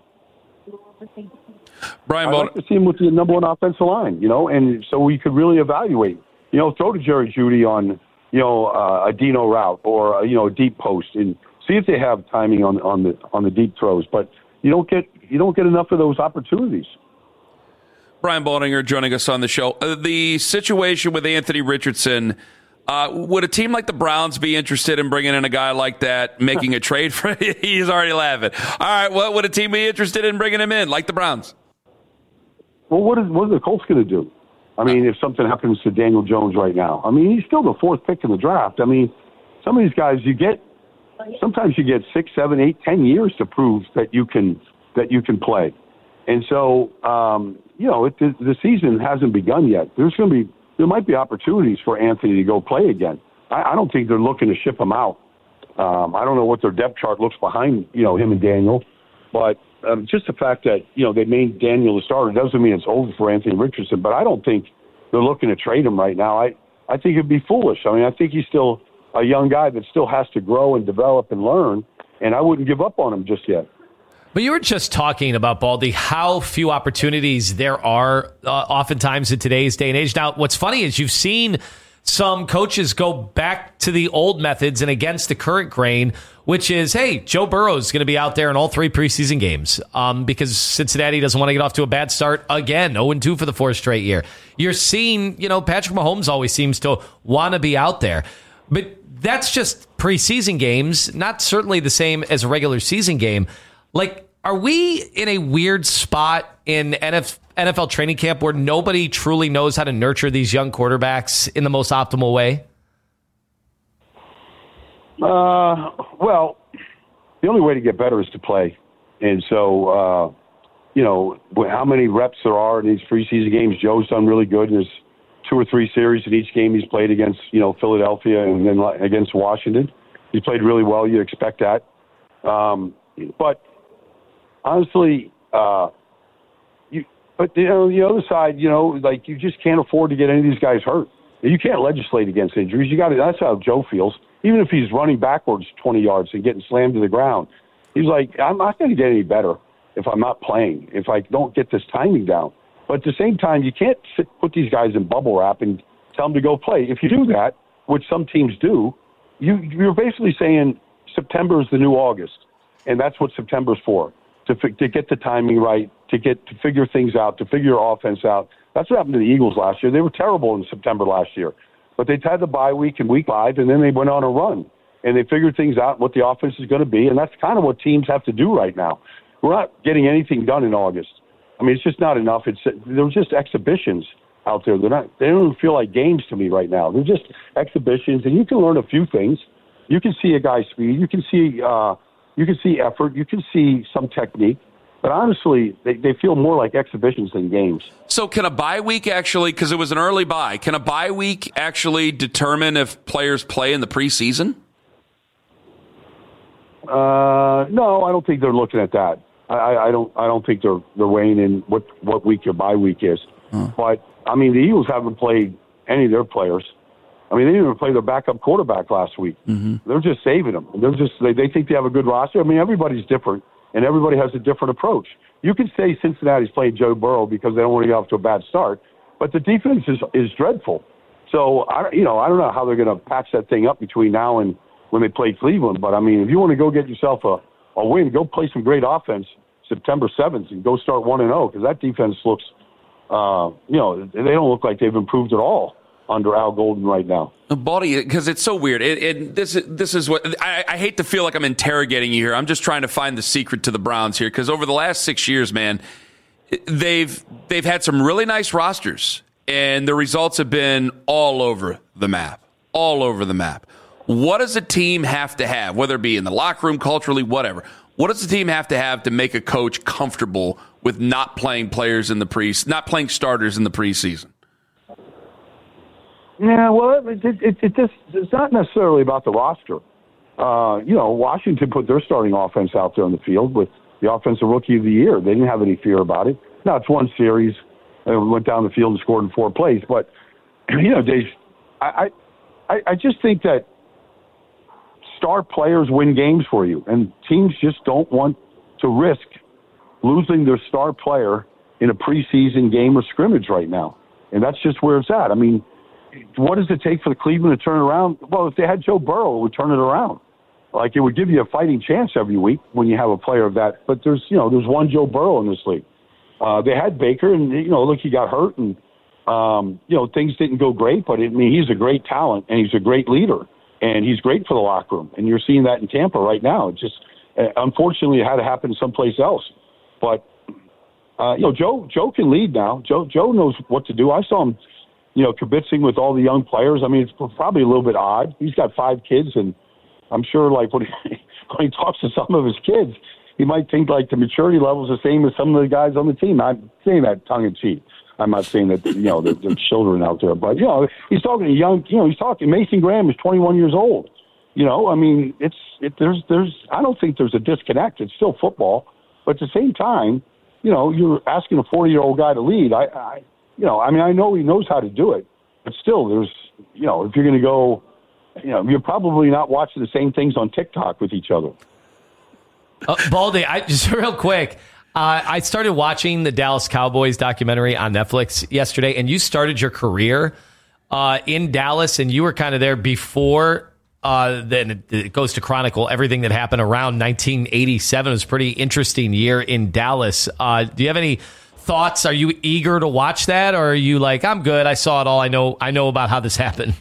Brian, I'd like to see him with the number one offensive line, you know, and so we could really evaluate, you know, throw to Jerry Jeudy on, you know, uh, a Dino route or, uh, you know, a deep post and see if they have timing on on the on the deep throws. But you don't get you don't get enough of those opportunities. Brian Baldinger joining us on the show. Uh, the situation with Anthony Richardson, uh, would a team like the Browns be interested in bringing in a guy like that, making a trade for him? He's already laughing. All right, what would a team be interested in bringing him in, like the Browns? Well, what is what are the Colts going to do? I mean, if something happens to Daniel Jones right now, I mean, he's still the fourth pick in the draft. I mean, some of these guys, you get sometimes you get six, seven, eight, ten years to prove that you can that you can play. And so, um, you know, it, the, the season hasn't begun yet. There's going to be there might be opportunities for Anthony to go play again. I, I don't think they're looking to ship him out. Um, I don't know what their depth chart looks behind, you know, him and Daniel, but um, just the fact that, you know, they made Daniel the starter doesn't mean it's over for Anthony Richardson. But I don't think they're looking to trade him right now. I, I think it'd be foolish. I mean, I think he's still a young guy that still has to grow and develop and learn, and I wouldn't give up on him just yet. But you were just talking about, Baldy, how few opportunities there are uh, oftentimes in today's day and age. Now, what's funny is you've seen some coaches go back to the old methods and against the current grain, which is, hey, Joe Burrow is going to be out there in all three preseason games um, because Cincinnati doesn't want to get off to a bad start again, oh and two for the fourth straight year. You're seeing, you know, Patrick Mahomes always seems to want to be out there. But that's just preseason games, not certainly the same as a regular season game. Like, are we in a weird spot in N F L training camp where nobody truly knows how to nurture these young quarterbacks in the most optimal way? Uh, well, the only way to get better is to play. And so, uh, you know, how many reps there are in these preseason games, Joe's done really good. There's two or three series in each game he's played against, you know, Philadelphia and then against Washington. He played really well. You expect that. Um, but honestly, uh, you, but you know, the other side, you know, like you just can't afford to get any of these guys hurt. You can't legislate against injuries. You got to. That's how Joe feels. Even if he's running backwards twenty yards and getting slammed to the ground, he's like, I'm not going to get any better if I'm not playing. If I don't get this timing down. But at the same time, you can't sit, put these guys in bubble wrap and tell them to go play. If you do that, which some teams do, you, you're basically saying September is the new August, and that's what September's for. To, to get the timing right, to get to figure things out, to figure your offense out. That's what happened to the Eagles last year. They were terrible in September last year. But they had the bye week in week five, and then they went on a run. And they figured things out, what the offense is going to be, and that's kind of what teams have to do right now. We're not getting anything done in August. I mean, it's just not enough. It's They're just exhibitions out there. They're not. They don't even feel like games to me right now. They're just exhibitions, and you can learn a few things. You can see a guy's speed. You can see uh, – You can see effort. You can see some technique. But honestly, they, they feel more like exhibitions than games. So can a bye week actually, because it was an early bye, can a bye week actually determine if players play in the preseason? Uh, no, I don't think they're looking at that. I, I don't I don't think they're, they're weighing in what, what week your bye week is. Huh. But, I mean, the Eagles haven't played any of their players. I mean, they didn't even play their backup quarterback last week. Mm-hmm. They're just saving them. They're just they, they think they have a good roster. I mean, everybody's different, and everybody has a different approach. You can say Cincinnati's playing Joe Burrow because they don't want to get off to a bad start, but the defense is is dreadful. So I you know I don't know how they're going to patch that thing up between now and when they play Cleveland. But I mean, if you want to go get yourself a, a win, go play some great offense September seventh and go start one and zero because that defense looks, uh, you know, they don't look like they've improved at all under Al Golden right now. Baldy, because it's so weird. It, it, this, this is what I, I hate to feel like I'm interrogating you here. I'm just trying to find the secret to the Browns here because over the last six years, man, they've they've had some really nice rosters, and the results have been all over the map, all over the map. What does a team have to have, whether it be in the locker room, culturally, whatever? What does the team have to have to make a coach comfortable with not playing players in the pre, not playing starters in the preseason? Yeah, well, it, it, it just, it's not necessarily about the roster. Uh, you know, Washington put their starting offense out there on the field with the offensive rookie of the year. They didn't have any fear about it. Now, it's one series. They went down the field and scored in four plays. But, you know, Dave, I, I, I just think that star players win games for you, and teams just don't want to risk losing their star player in a preseason game or scrimmage right now. And that's just where it's at. I mean, what does it take for the Cleveland to turn around? Well, if they had Joe Burrow, it would turn it around. Like, it would give you a fighting chance every week when you have a player of that. But there's, you know, there's one Joe Burrow in this league. Uh, they had Baker, and, you know, look, he got hurt, and, um, you know, things didn't go great. But, I mean, he's a great talent, and he's a great leader, and he's great for the locker room. And you're seeing that in Tampa right now. It just, uh, unfortunately, it had to happen someplace else. But, uh, you know, Joe Joe can lead now. Joe Joe knows what to do. I saw him. you know, kibitzing with all the young players. I mean, it's probably a little bit odd. He's got five kids, and I'm sure, like, when he, when he talks to some of his kids, he might think, like, the maturity level is the same as some of the guys on the team. I'm saying that tongue-in-cheek. I'm not saying that, you know, there's children out there. But, you know, he's talking to young, you know, he's talking, Mason Graham is twenty-one years old. You know, I mean, it's, it, there's, there's, I don't think there's a disconnect. It's still football. But at the same time, you know, you're asking a forty-year-old guy to lead. I, I, you know, I mean, I know he knows how to do it. But still, there's, you know, if you're going to go, you know, you're probably not watching the same things on TikTok with each other. Uh, Baldy, I, just real quick, uh, I started watching the Dallas Cowboys documentary on Netflix yesterday, and you started your career uh, in Dallas, and you were kind of there before. Uh, then it, it goes to chronicle everything that happened around nineteen eighty-seven. It was a pretty interesting year in Dallas. Uh, do you have any thoughts? Are you eager to watch that, or are you like, I'm good, I saw it all, I know, I know about how this happened?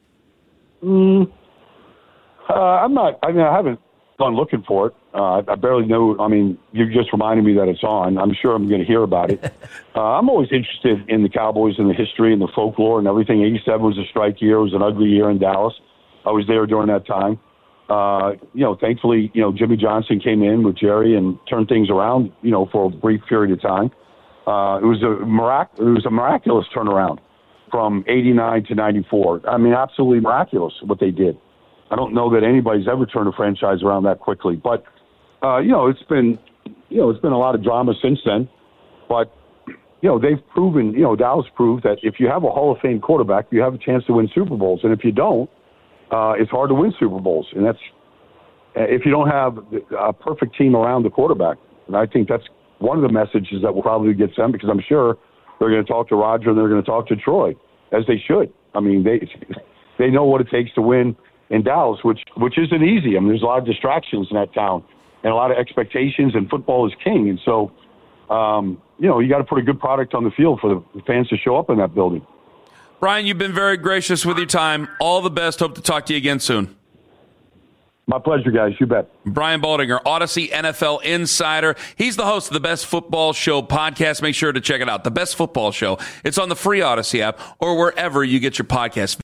Mm, uh, I'm not. I mean, I haven't gone looking for it. Uh, I, I barely know. I mean, you just reminded me that it's on. I'm sure I'm going to hear about it. uh, I'm always interested in the Cowboys and the history and the folklore and everything. eighty-seven was a strike year. It was an ugly year in Dallas. I was there during that time. Uh, you know, thankfully, you know, Jimmy Johnson came in with Jerry and turned things around, you know, for a brief period of time. Uh, it was a mirac- it was a miraculous turnaround from eighty-nine to ninety-four. I mean, absolutely miraculous what they did. I don't know that anybody's ever turned a franchise around that quickly. But, uh, you know, it's been, you know, it's been a lot of drama since then. But, you know, they've proven, you know, Dallas proved that if you have a Hall of Fame quarterback, you have a chance to win Super Bowls. And if you don't, uh, it's hard to win Super Bowls. And that's, if you don't have a perfect team around the quarterback. And I think that's one of the messages that will probably get them, because I'm sure they're going to talk to Roger and they're going to talk to Troy, as they should. I mean, they they know what it takes to win in Dallas, which which isn't easy. I mean, there's a lot of distractions in that town and a lot of expectations, and football is king. And so, um, you know, you got to put a good product on the field for the fans to show up in that building. Brian, you've been very gracious with your time. All the best. Hope to talk to you again soon. My pleasure, guys. You bet. Brian Baldinger, Odyssey N F L Insider. He's the host of the Best Football Show podcast. Make sure to check it out. The Best Football Show. It's on the free Odyssey app or wherever you get your podcasts.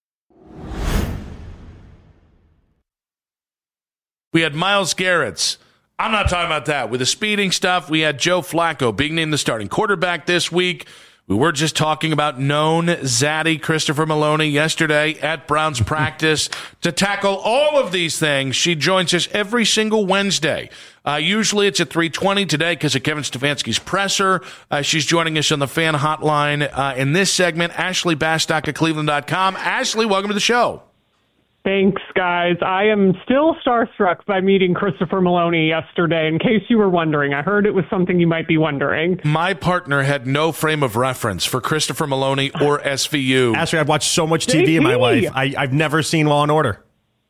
We had Myles Garrett's. I'm not talking about that. With the speeding stuff, we had Joe Flacco being named the starting quarterback this week. We were just talking about known Zaddy Christopher Maloney yesterday at Browns practice. To tackle all of these things, she joins us every single Wednesday. Uh, usually it's at three twenty today because of Kevin Stefanski's presser. Uh, she's joining us on the fan hotline uh, in this segment. Ashley Bastock at Cleveland dot com. Ashley, welcome to the show. Thanks, guys. I am still starstruck by meeting Christopher Maloney yesterday, in case you were wondering. I heard it was something you might be wondering. My partner had no frame of reference for Christopher Maloney or S V U. Ashley, I've watched so much T V in my life. I, I've never seen Law and Order.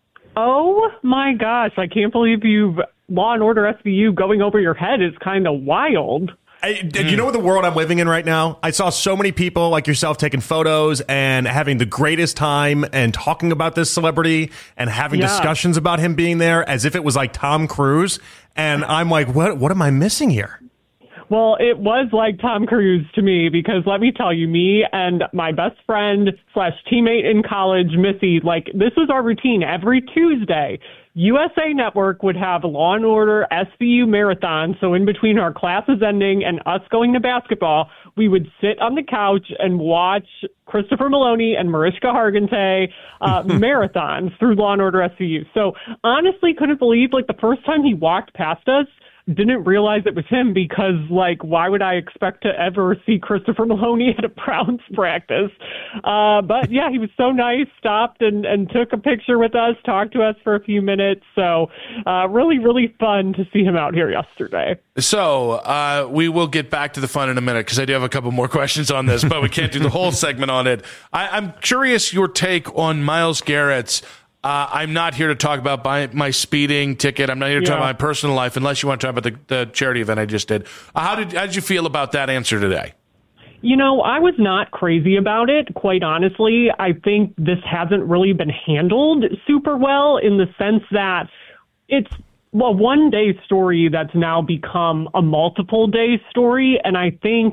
Oh, my gosh. I can't believe you've Law and Order S V U going over your head. It's kind of wild. I, do you know the world I'm living in right now? I saw so many people like yourself taking photos and having the greatest time and talking about this celebrity and having Yeah. discussions about him being there as if it was like Tom Cruise. And I'm like, what? What am I missing here? Well, it was like Tom Cruise to me, because let me tell you, me and my best friend slash teammate in college, Missy, like this was our routine every Tuesday. U S A Network would have Law and Order S V U marathon. So in between our classes ending and us going to basketball, we would sit on the couch and watch Christopher Maloney and Mariska Hargitay uh, marathons through Law and Order S V U. So honestly, couldn't believe like the first time he walked past us, didn't realize it was him, because like why would I expect to ever see Christopher Maloney at a Browns practice? Uh, but yeah, he was so nice, stopped and, and took a picture with us, talked to us for a few minutes. So uh, really, really fun to see him out here yesterday. So uh, we will get back to the fun in a minute, because I do have a couple more questions on this, but we can't do the whole segment on it. I, I'm curious your take on Myles Garrett's. Uh, I'm not here to talk about my, my speeding ticket. I'm not here to Yeah. talk about my personal life, unless you want to talk about the, the charity event I just did. Uh, how did how did you feel about that answer today? You know, I was not crazy about it, quite honestly. I think this hasn't really been handled super well, in the sense that it's a one-day story that's now become a multiple-day story, and I think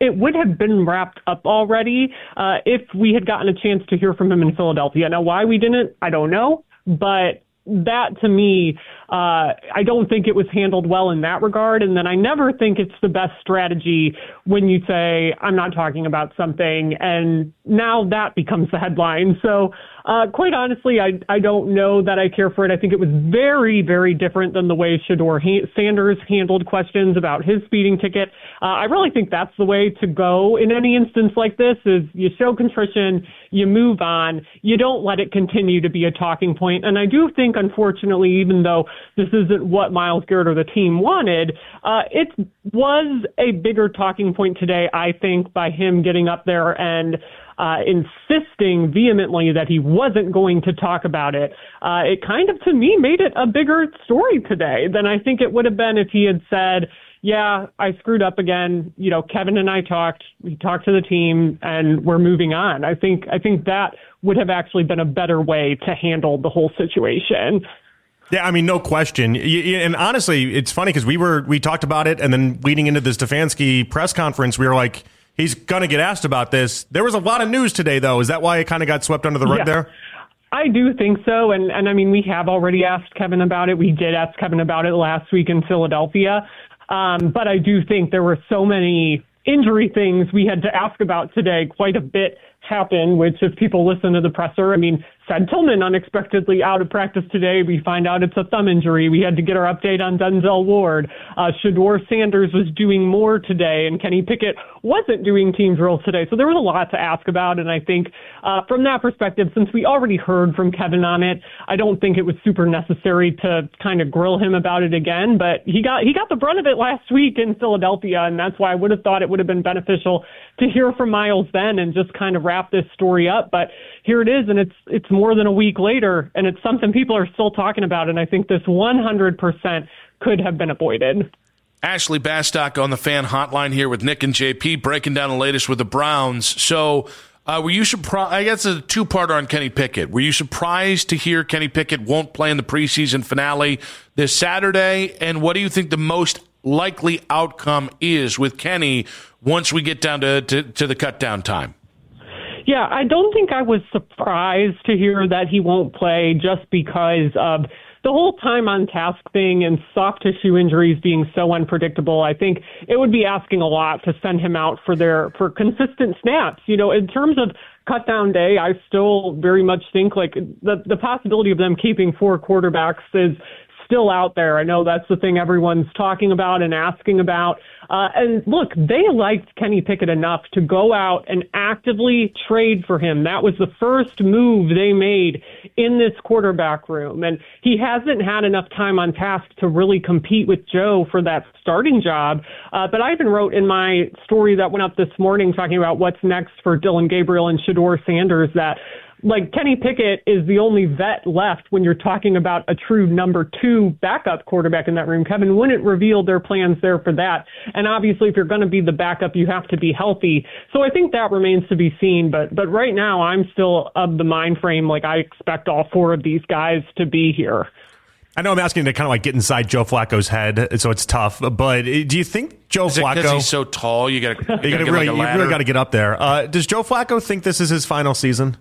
it would have been wrapped up already uh, if we had gotten a chance to hear from him in Philadelphia. Now, why we didn't, I don't know, but that to me, uh, I don't think it was handled well in that regard. And then I never think it's the best strategy when you say, I'm not talking about something, and now that becomes the headline. So uh, quite honestly, I, I don't know that I care for it. I think it was very, very different than the way Shedeur ha- Sanders handled questions about his speeding ticket. Uh, I really think that's the way to go in any instance like this, is you show contrition, you move on, you don't let it continue to be a talking point. And I do think, unfortunately, even though this isn't what Myles Garrett or the team wanted, uh, it was a bigger talking point today, I think, by him getting up there and uh, insisting vehemently that he wasn't going to talk about it. Uh, it kind of, to me, made it a bigger story today than I think it would have been if he had said, yeah, I screwed up again. You know, Kevin and I talked, we talked to the team, and we're moving on. I think, I think that would have actually been a better way to handle the whole situation. Yeah, I mean, no question. And honestly, it's funny because we were we talked about it, and then leading into the Stefanski press conference, we were like, he's going to get asked about this. There was a lot of news today, though. Is that why it kind of got swept under the rug yeah. there? I do think so. And, and I mean, we have already asked Kevin about it. We did ask Kevin about it last week in Philadelphia. Um, but I do think there were so many injury things we had to ask about today. Quite a bit happened, which if people listen to the presser, I mean, Fred Tillman unexpectedly out of practice today. We find out it's a thumb injury. We had to get our update on Denzel Ward. Uh, Shedeur Sanders was doing more today, and Kenny Pickett wasn't doing team drills today. So there was a lot to ask about, and I think uh, from that perspective, since we already heard from Kevin on it, I don't think it was super necessary to kind of grill him about it again. But he got he got the brunt of it last week in Philadelphia, and that's why I would have thought it would have been beneficial to hear from Myles then and just kind of wrap this story up. But here it is, and it's it's more than a week later, and it's something people are still talking about, and I think this one hundred percent could have been avoided. Ashley Bastock on the Fan Hotline here with Nick and J P, breaking down the latest with the Browns. So uh, were you surprised? I guess it's a two-parter on Kenny Pickett. Were you surprised to hear Kenny Pickett won't play in the preseason finale this Saturday? And what do you think the most likely outcome is with Kenny once we get down to, to, to the cut-down time? Yeah, I don't think I was surprised to hear that he won't play just because of the whole time on task thing and soft tissue injuries being so unpredictable. I think it would be asking a lot to send him out for their for consistent snaps. You know, in terms of cut down day, I still very much think like the the possibility of them keeping four quarterbacks is still out there. I know that's the thing everyone's talking about and asking about. Uh, and look, they liked Kenny Pickett enough to go out and actively trade for him. That was the first move they made in this quarterback room. And he hasn't had enough time on task to really compete with Joe for that starting job. Uh, but I even wrote in my story that went up this morning talking about what's next for Dillon Gabriel and Shedeur Sanders that like Kenny Pickett is the only vet left when you're talking about a true number two backup quarterback in that room. Kevin wouldn't reveal their plans there for that. And obviously, if you're going to be the backup, you have to be healthy. So I think that remains to be seen. But but right now, I'm still of the mind frame like I expect all four of these guys to be here. I know I'm asking to kind of like get inside Joe Flacco's head, so it's tough. But do you think Joe is it Flacco? Because he's so tall, you got to really, like you really got to get up there. Uh, does Joe Flacco think this is his final season?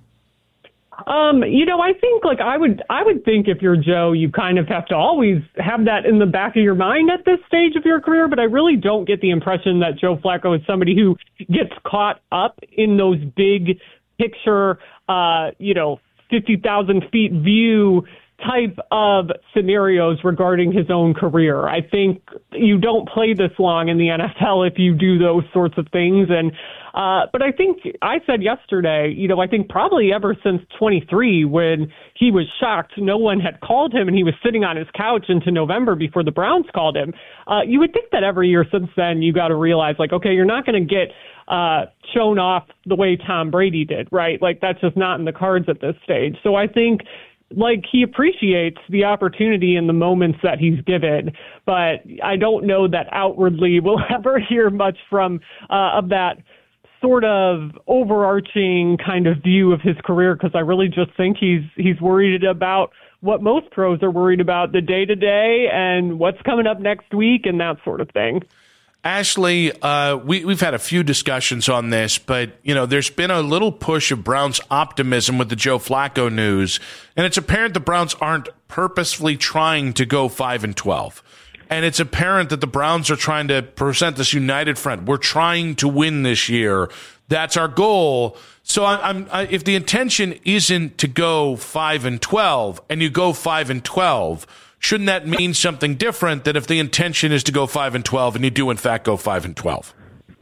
Um, you know, I think like I would, I would think if you're Joe, you kind of have to always have that in the back of your mind at this stage of your career. But I really don't get the impression that Joe Flacco is somebody who gets caught up in those big picture, uh, you know, fifty thousand feet view type of scenarios regarding his own career. I think you don't play this long in the N F L if you do those sorts of things. And Uh, but I think I said yesterday, you know, I think probably ever since twenty-three when he was shocked no one had called him and he was sitting on his couch into November before the Browns called him, uh, you would think that every year since then you got to realize, like, okay, you're not going to get uh, shown off the way Tom Brady did, right? Like, that's just not in the cards at this stage. So I think like he appreciates the opportunity and the moments that he's given, but I don't know that outwardly we'll ever hear much from uh, of that sort of overarching kind of view of his career, because I really just think he's he's worried about what most pros are worried about, the day-to-day and what's coming up next week and that sort of thing. Ashley, uh, we, we've had a few discussions on this, but, you know, there's been a little push of Browns optimism with the Joe Flacco news, and it's apparent the Browns aren't purposefully trying to go five and twelve. And it's apparent that the Browns are trying to present this united front. We're trying to win this year. That's our goal. So I, I'm, I, if the intention isn't to go five and twelve, and you go five and twelve, shouldn't that mean something different than if the intention is to go five and twelve, and you do in fact go five and twelve?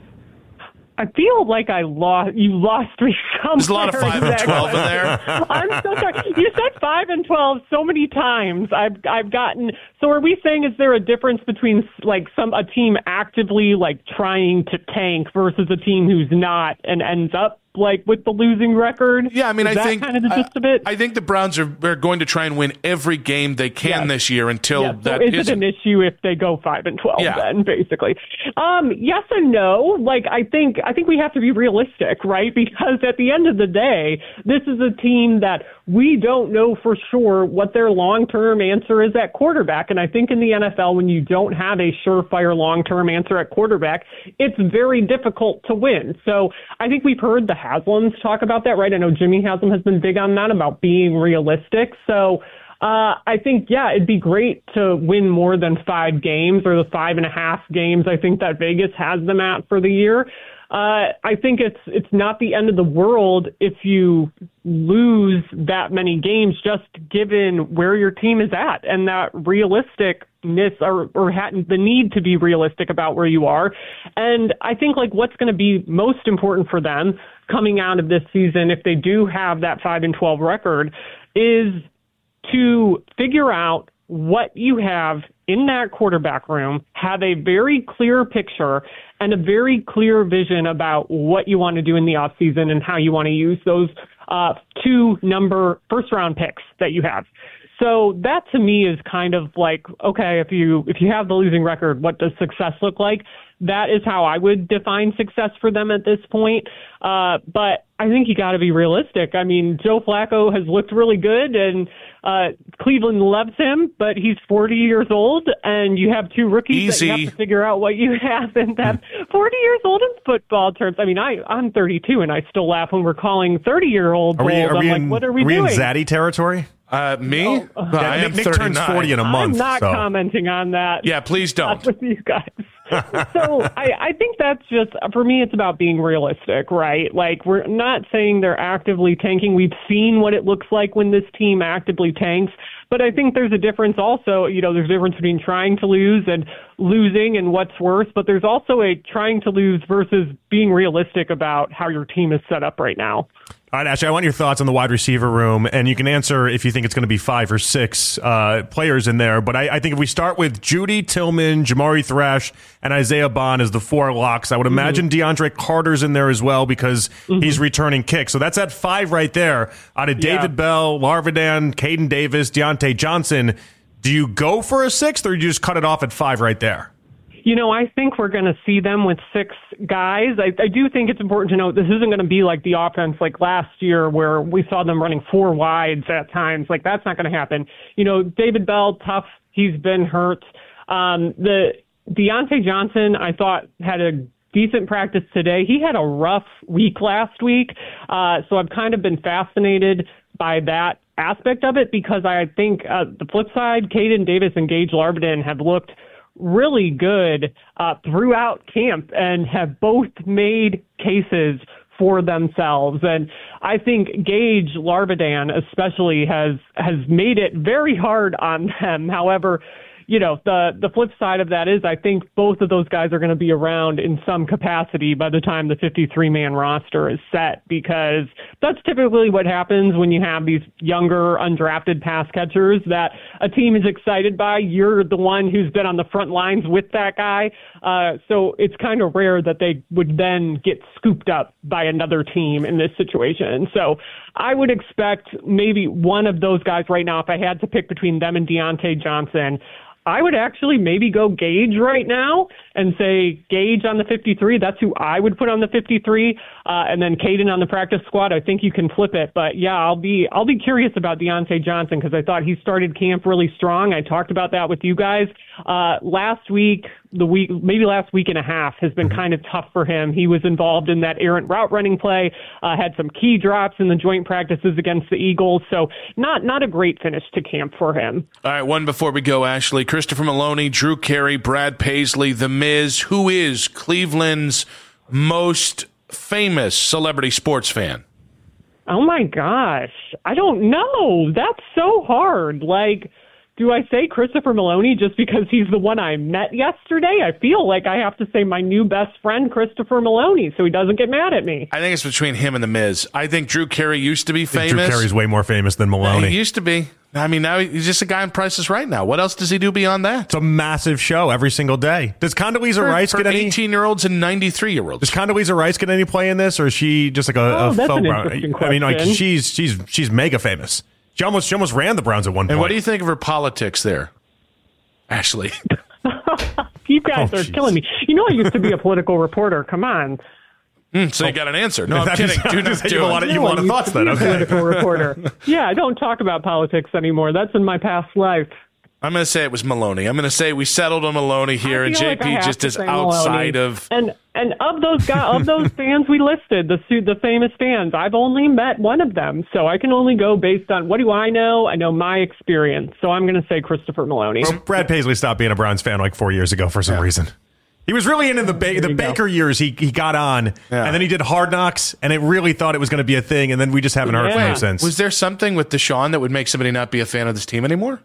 I feel like I lost. You lost me somewhere. There's a lot of five and twelve in there. I'm so sorry. You said five and twelve so many times. I've I've gotten. So are we saying is there a difference between like some a team actively like trying to tank versus a team who's not and ends up like with the losing record? Yeah, I mean, is I that think kind of the gist of it. I think the Browns are, are going to try and win every game they can yes. this year until yes. that so is isn't. it an issue if they go five and twelve? Yeah. Then basically, um, yes and no. Like I think I think we have to be realistic, right? Because at the end of the day, this is a team that we don't know for sure what their long-term answer is at quarterback. And I think in the N F L, when you don't have a surefire long-term answer at quarterback, it's very difficult to win. So I think we've heard the Haslams talk about that, right? I know Jimmy Haslam has been big on that, about being realistic. So uh, I think, yeah, it'd be great to win more than five games or the five and a half games I think that Vegas has them at for the year. Uh, I think it's it's not the end of the world if you lose that many games, just given where your team is at and that realisticness or, or ha- the need to be realistic about where you are. And I think like what's going to be most important for them coming out of this season, if they do have that five and twelve record, is to figure out what you have in that quarterback room, have a very clear picture and a very clear vision about what you want to do in the offseason and how you want to use those uh, two number first round picks that you have. So that to me is kind of like, okay, if you if you have the losing record, what does success look like? That is how I would define success for them at this point. Uh, but I think you got to be realistic. I mean, Joe Flacco has looked really good, and uh, Cleveland loves him, but he's forty years old, and you have two rookies Easy. that you have to figure out what you have in them. forty years old in football terms. I mean, I, I'm thirty-two, and I still laugh when we're calling thirty-year-olds Are we, old. are I'm we like, in, what are we are we doing? in Zaddy territory? Uh, me? No. No, Yeah, I am Nick, Nick turns thirty-nine. forty in a month. I'm not so. commenting on that. Yeah, please don't. Not with you guys. So I, I think that's just, for me, it's about being realistic, right? Like, we're not saying they're actively tanking. We've seen what it looks like when this team actively tanks. But I think there's a difference also, you know, there's a difference between trying to lose and losing and what's worse. But there's also a trying to lose versus being realistic about how your team is set up right now. All right, Ashley, I want your thoughts on the wide receiver room, and you can answer if you think it's going to be five or six uh, players in there. But I, I think if we start with Judy, Tillman, Jamari Thrash, and Isaiah Bond as the four locks, I would imagine mm-hmm. DeAndre Carter's in there as well because mm-hmm. he's returning kicks. So that's at five right there. Out of David yeah. Bell, Larvidan, Caden Davis, Deontay Johnson, do you go for a sixth, or do you just cut it off at five right there? You know, I think we're going to see them with six guys. I, I do think it's important to note this isn't going to be like the offense like last year where we saw them running four wides at times. Like, that's not going to happen. You know, David Bell, tough. He's been hurt. Um, the Deontay Johnson, I thought, had a decent practice today. He had a rough week last week. Uh, so I've kind of been fascinated by that aspect of it because I think uh, the flip side, Caden Davis and Gage Larvidan have looked really good uh, throughout camp and have both made cases for themselves. And I think Gage Larvidan especially has has made it very hard on them. However, you know, the, the flip side of that is I think both of those guys are going to be around in some capacity by the time the fifty-three man roster is set, because that's typically what happens when you have these younger undrafted pass catchers that a team is excited by. You're the one who's been on the front lines with that guy. Uh, so it's kind of rare that they would then get scooped up by another team in this situation. So I would expect maybe one of those guys right now, if I had to pick between them and Deontay Johnson, I would actually maybe go Gage right now and say Gage on the fifty-three. That's who I would put on the fifty-three, uh, and then Caden on the practice squad. I think you can flip it, but yeah, I'll be I'll be curious about Deontay Johnson because I thought he started camp really strong. I talked about that with you guys uh, last week. the week, maybe last week and a half has been kind of tough for him. He was involved in that errant route running play, uh, had some key drops in the joint practices against the Eagles. So not not a great finish to camp for him. All right, one before we go, Ashley. Christopher Maloney, Drew Carey, Brad Paisley, The Miz. Who is Cleveland's most famous celebrity sports fan? Oh, my gosh. I don't know. That's so hard. Like, do I say Christopher Maloney just because he's the one I met yesterday? I feel like I have to say my new best friend, Christopher Maloney, so he doesn't get mad at me. I think it's between him and The Miz. I think Drew Carey used to be famous. Drew Carey's way more famous than Maloney. He used to be. I mean, now he's just a guy on Price is Right now. What else does he do beyond that? It's a massive show every single day. Does Condoleezza for, Rice for get any eighteen-year-olds and ninety-three-year-olds? Does Condoleezza Rice get any play in this, or is she just like a, oh, a that's faux an Brown? interesting I mean, like question. she's she's she's mega famous. She almost she almost ran the Browns at one point. And what do you think of her politics there, Ashley? You guys Oh, are geez. killing me. You know I used to be a political reporter. Come on. Mm, so you got an answer. No, I'm kidding. Do not you do have a it. lot of, you have a lot of No, I thoughts used to then. be a Okay. political reporter. Yeah, I don't talk about politics anymore. That's in my past life. I'm going to say it was Maloney. I'm going to say we settled on Maloney here, I and feel J like I P have just to is say outside Maloney. of. And and of those guys, of those fans we listed, the su- the famous fans, I've only met one of them, so I can only go based on what do I know. I know my experience, so I'm going to say Christopher Maloney. Well, Brad Paisley stopped being a Browns fan like four years ago for some reason. He was really into the ba- the Baker years. He he got on, Yeah. and then he did Hard Knocks, and it really thought it was going to be a thing, and then we just haven't heard from Yeah. him since. Was there something with Deshaun that would make somebody not be a fan of this team anymore?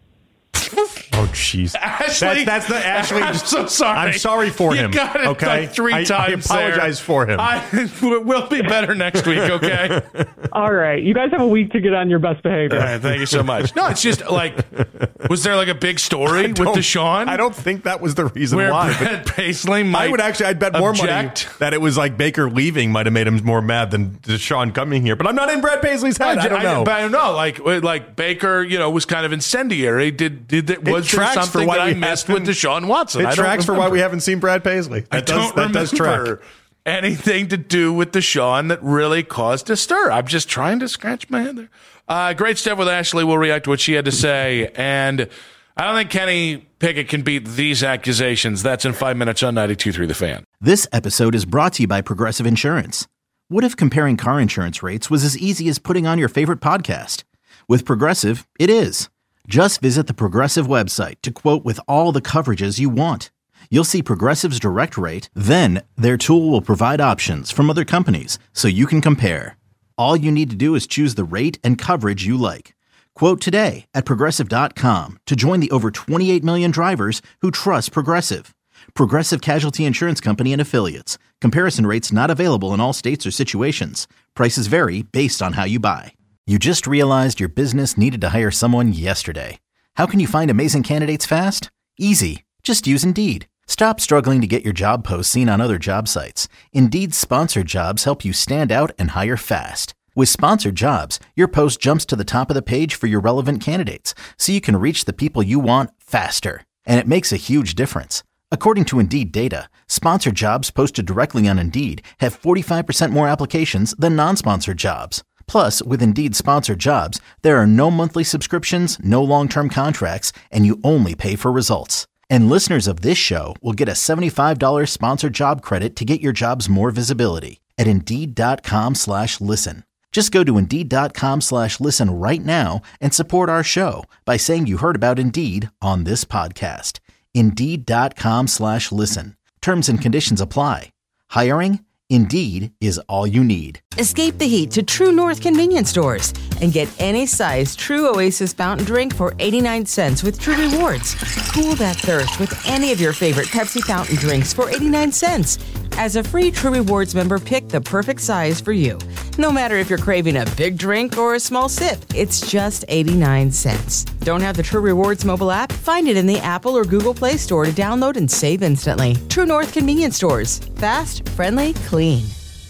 Oh, jeez. Ashley, That's, that's the Ashley. I'm so sorry. I'm sorry for you him. Got it okay, like three I, times. I apologize there. for him. I, we'll be better next week. Okay. All right, you guys have a week to get on your best behavior. All right, thank you so much. No, it's just like, was there like a big story with don't- Deshaun? I don't think that was the reason where why. but Brad Paisley might I would actually, I'd bet more object. money that it was like Baker leaving might have made him more mad than Deshaun coming here. But I'm not in Brad Paisley's head. I don't know. But I don't know. Like, like Baker, you know, was kind of incendiary. Did did that? Was there tracks for something why that I we missed with haven't- Deshaun Watson? It I don't tracks for why remember. we haven't seen Brad Paisley. That I does, don't that does remember track. anything to do with Deshaun that really caused a stir. I'm just trying to scratch my head there. Uh, great stuff with Ashley. We'll react to what she had to say. And I don't think Kenny Pickett can beat these accusations. That's in five minutes on ninety-two point three The Fan. This episode is brought to you by Progressive Insurance. What if comparing car insurance rates was as easy as putting on your favorite podcast? With Progressive, it is. Just visit the Progressive website to quote with all the coverages you want. You'll see Progressive's direct rate, then their tool will provide options from other companies so you can compare. All you need to do is choose the rate and coverage you like. Quote today at Progressive dot com to join the over twenty-eight million drivers who trust Progressive. Progressive Casualty Insurance Company and Affiliates. Comparison rates not available in all states or situations. Prices vary based on how you buy. You just realized your business needed to hire someone yesterday. How can you find amazing candidates fast? Easy. Just use Indeed. Stop struggling to get your job posts seen on other job sites. Indeed's sponsored jobs help you stand out and hire fast. With sponsored jobs, your post jumps to the top of the page for your relevant candidates, so you can reach the people you want faster. And it makes a huge difference. According to Indeed data, sponsored jobs posted directly on Indeed have forty-five percent more applications than non-sponsored jobs. Plus, with Indeed sponsored jobs, there are no monthly subscriptions, no long-term contracts, and you only pay for results. And listeners of this show will get a seventy-five dollars sponsored job credit to get your jobs more visibility at Indeed.com slash listen. Just go to Indeed.com slash listen right now and support our show by saying you heard about Indeed on this podcast. Indeed.com slash listen. Terms and conditions apply. Hiring? Indeed is all you need. Escape the heat to True North convenience stores and get any size True Oasis fountain drink for eighty-nine cents with True Rewards. Cool that thirst with any of your favorite Pepsi fountain drinks for eighty-nine cents. As a free True Rewards member, pick the perfect size for you. No matter if you're craving a big drink or a small sip, it's just eighty-nine cents. Don't have the True Rewards mobile app? Find it in the Apple or Google Play Store to download and save instantly. True North convenience stores. Fast, friendly, clean.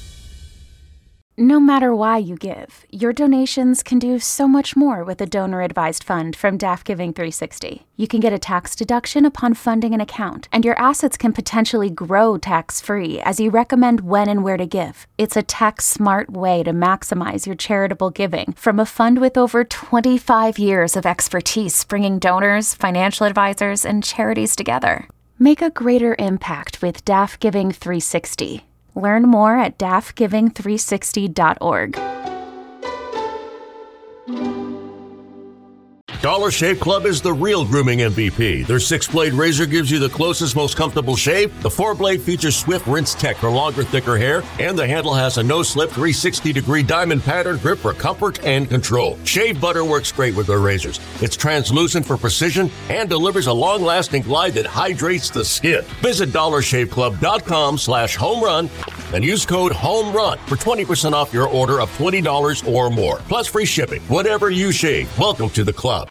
No matter why you give, your donations can do so much more with a donor-advised fund from D A F Giving three sixty. You can get a tax deduction upon funding an account, and your assets can potentially grow tax-free as you recommend when and where to give. It's a tax-smart way to maximize your charitable giving from a fund with over twenty-five years of expertise bringing donors, financial advisors, and charities together. Make a greater impact with D A F Giving three sixty. Learn more at D A F giving three sixty dot org. Dollar Shave Club is the real grooming M V P. Their six-blade razor gives you the closest, most comfortable shave. The four-blade features Swift Rinse Tech for longer, thicker hair, and the handle has a no-slip three sixty degree diamond pattern grip for comfort and control. Shave butter works great with their razors. It's translucent for precision and delivers a long-lasting glide that hydrates the skin. Visit dollar shave club dot com slash home run and use code HOMERUN for twenty percent off your order of twenty dollars or more. Plus free shipping. Whatever you shave, welcome to the club.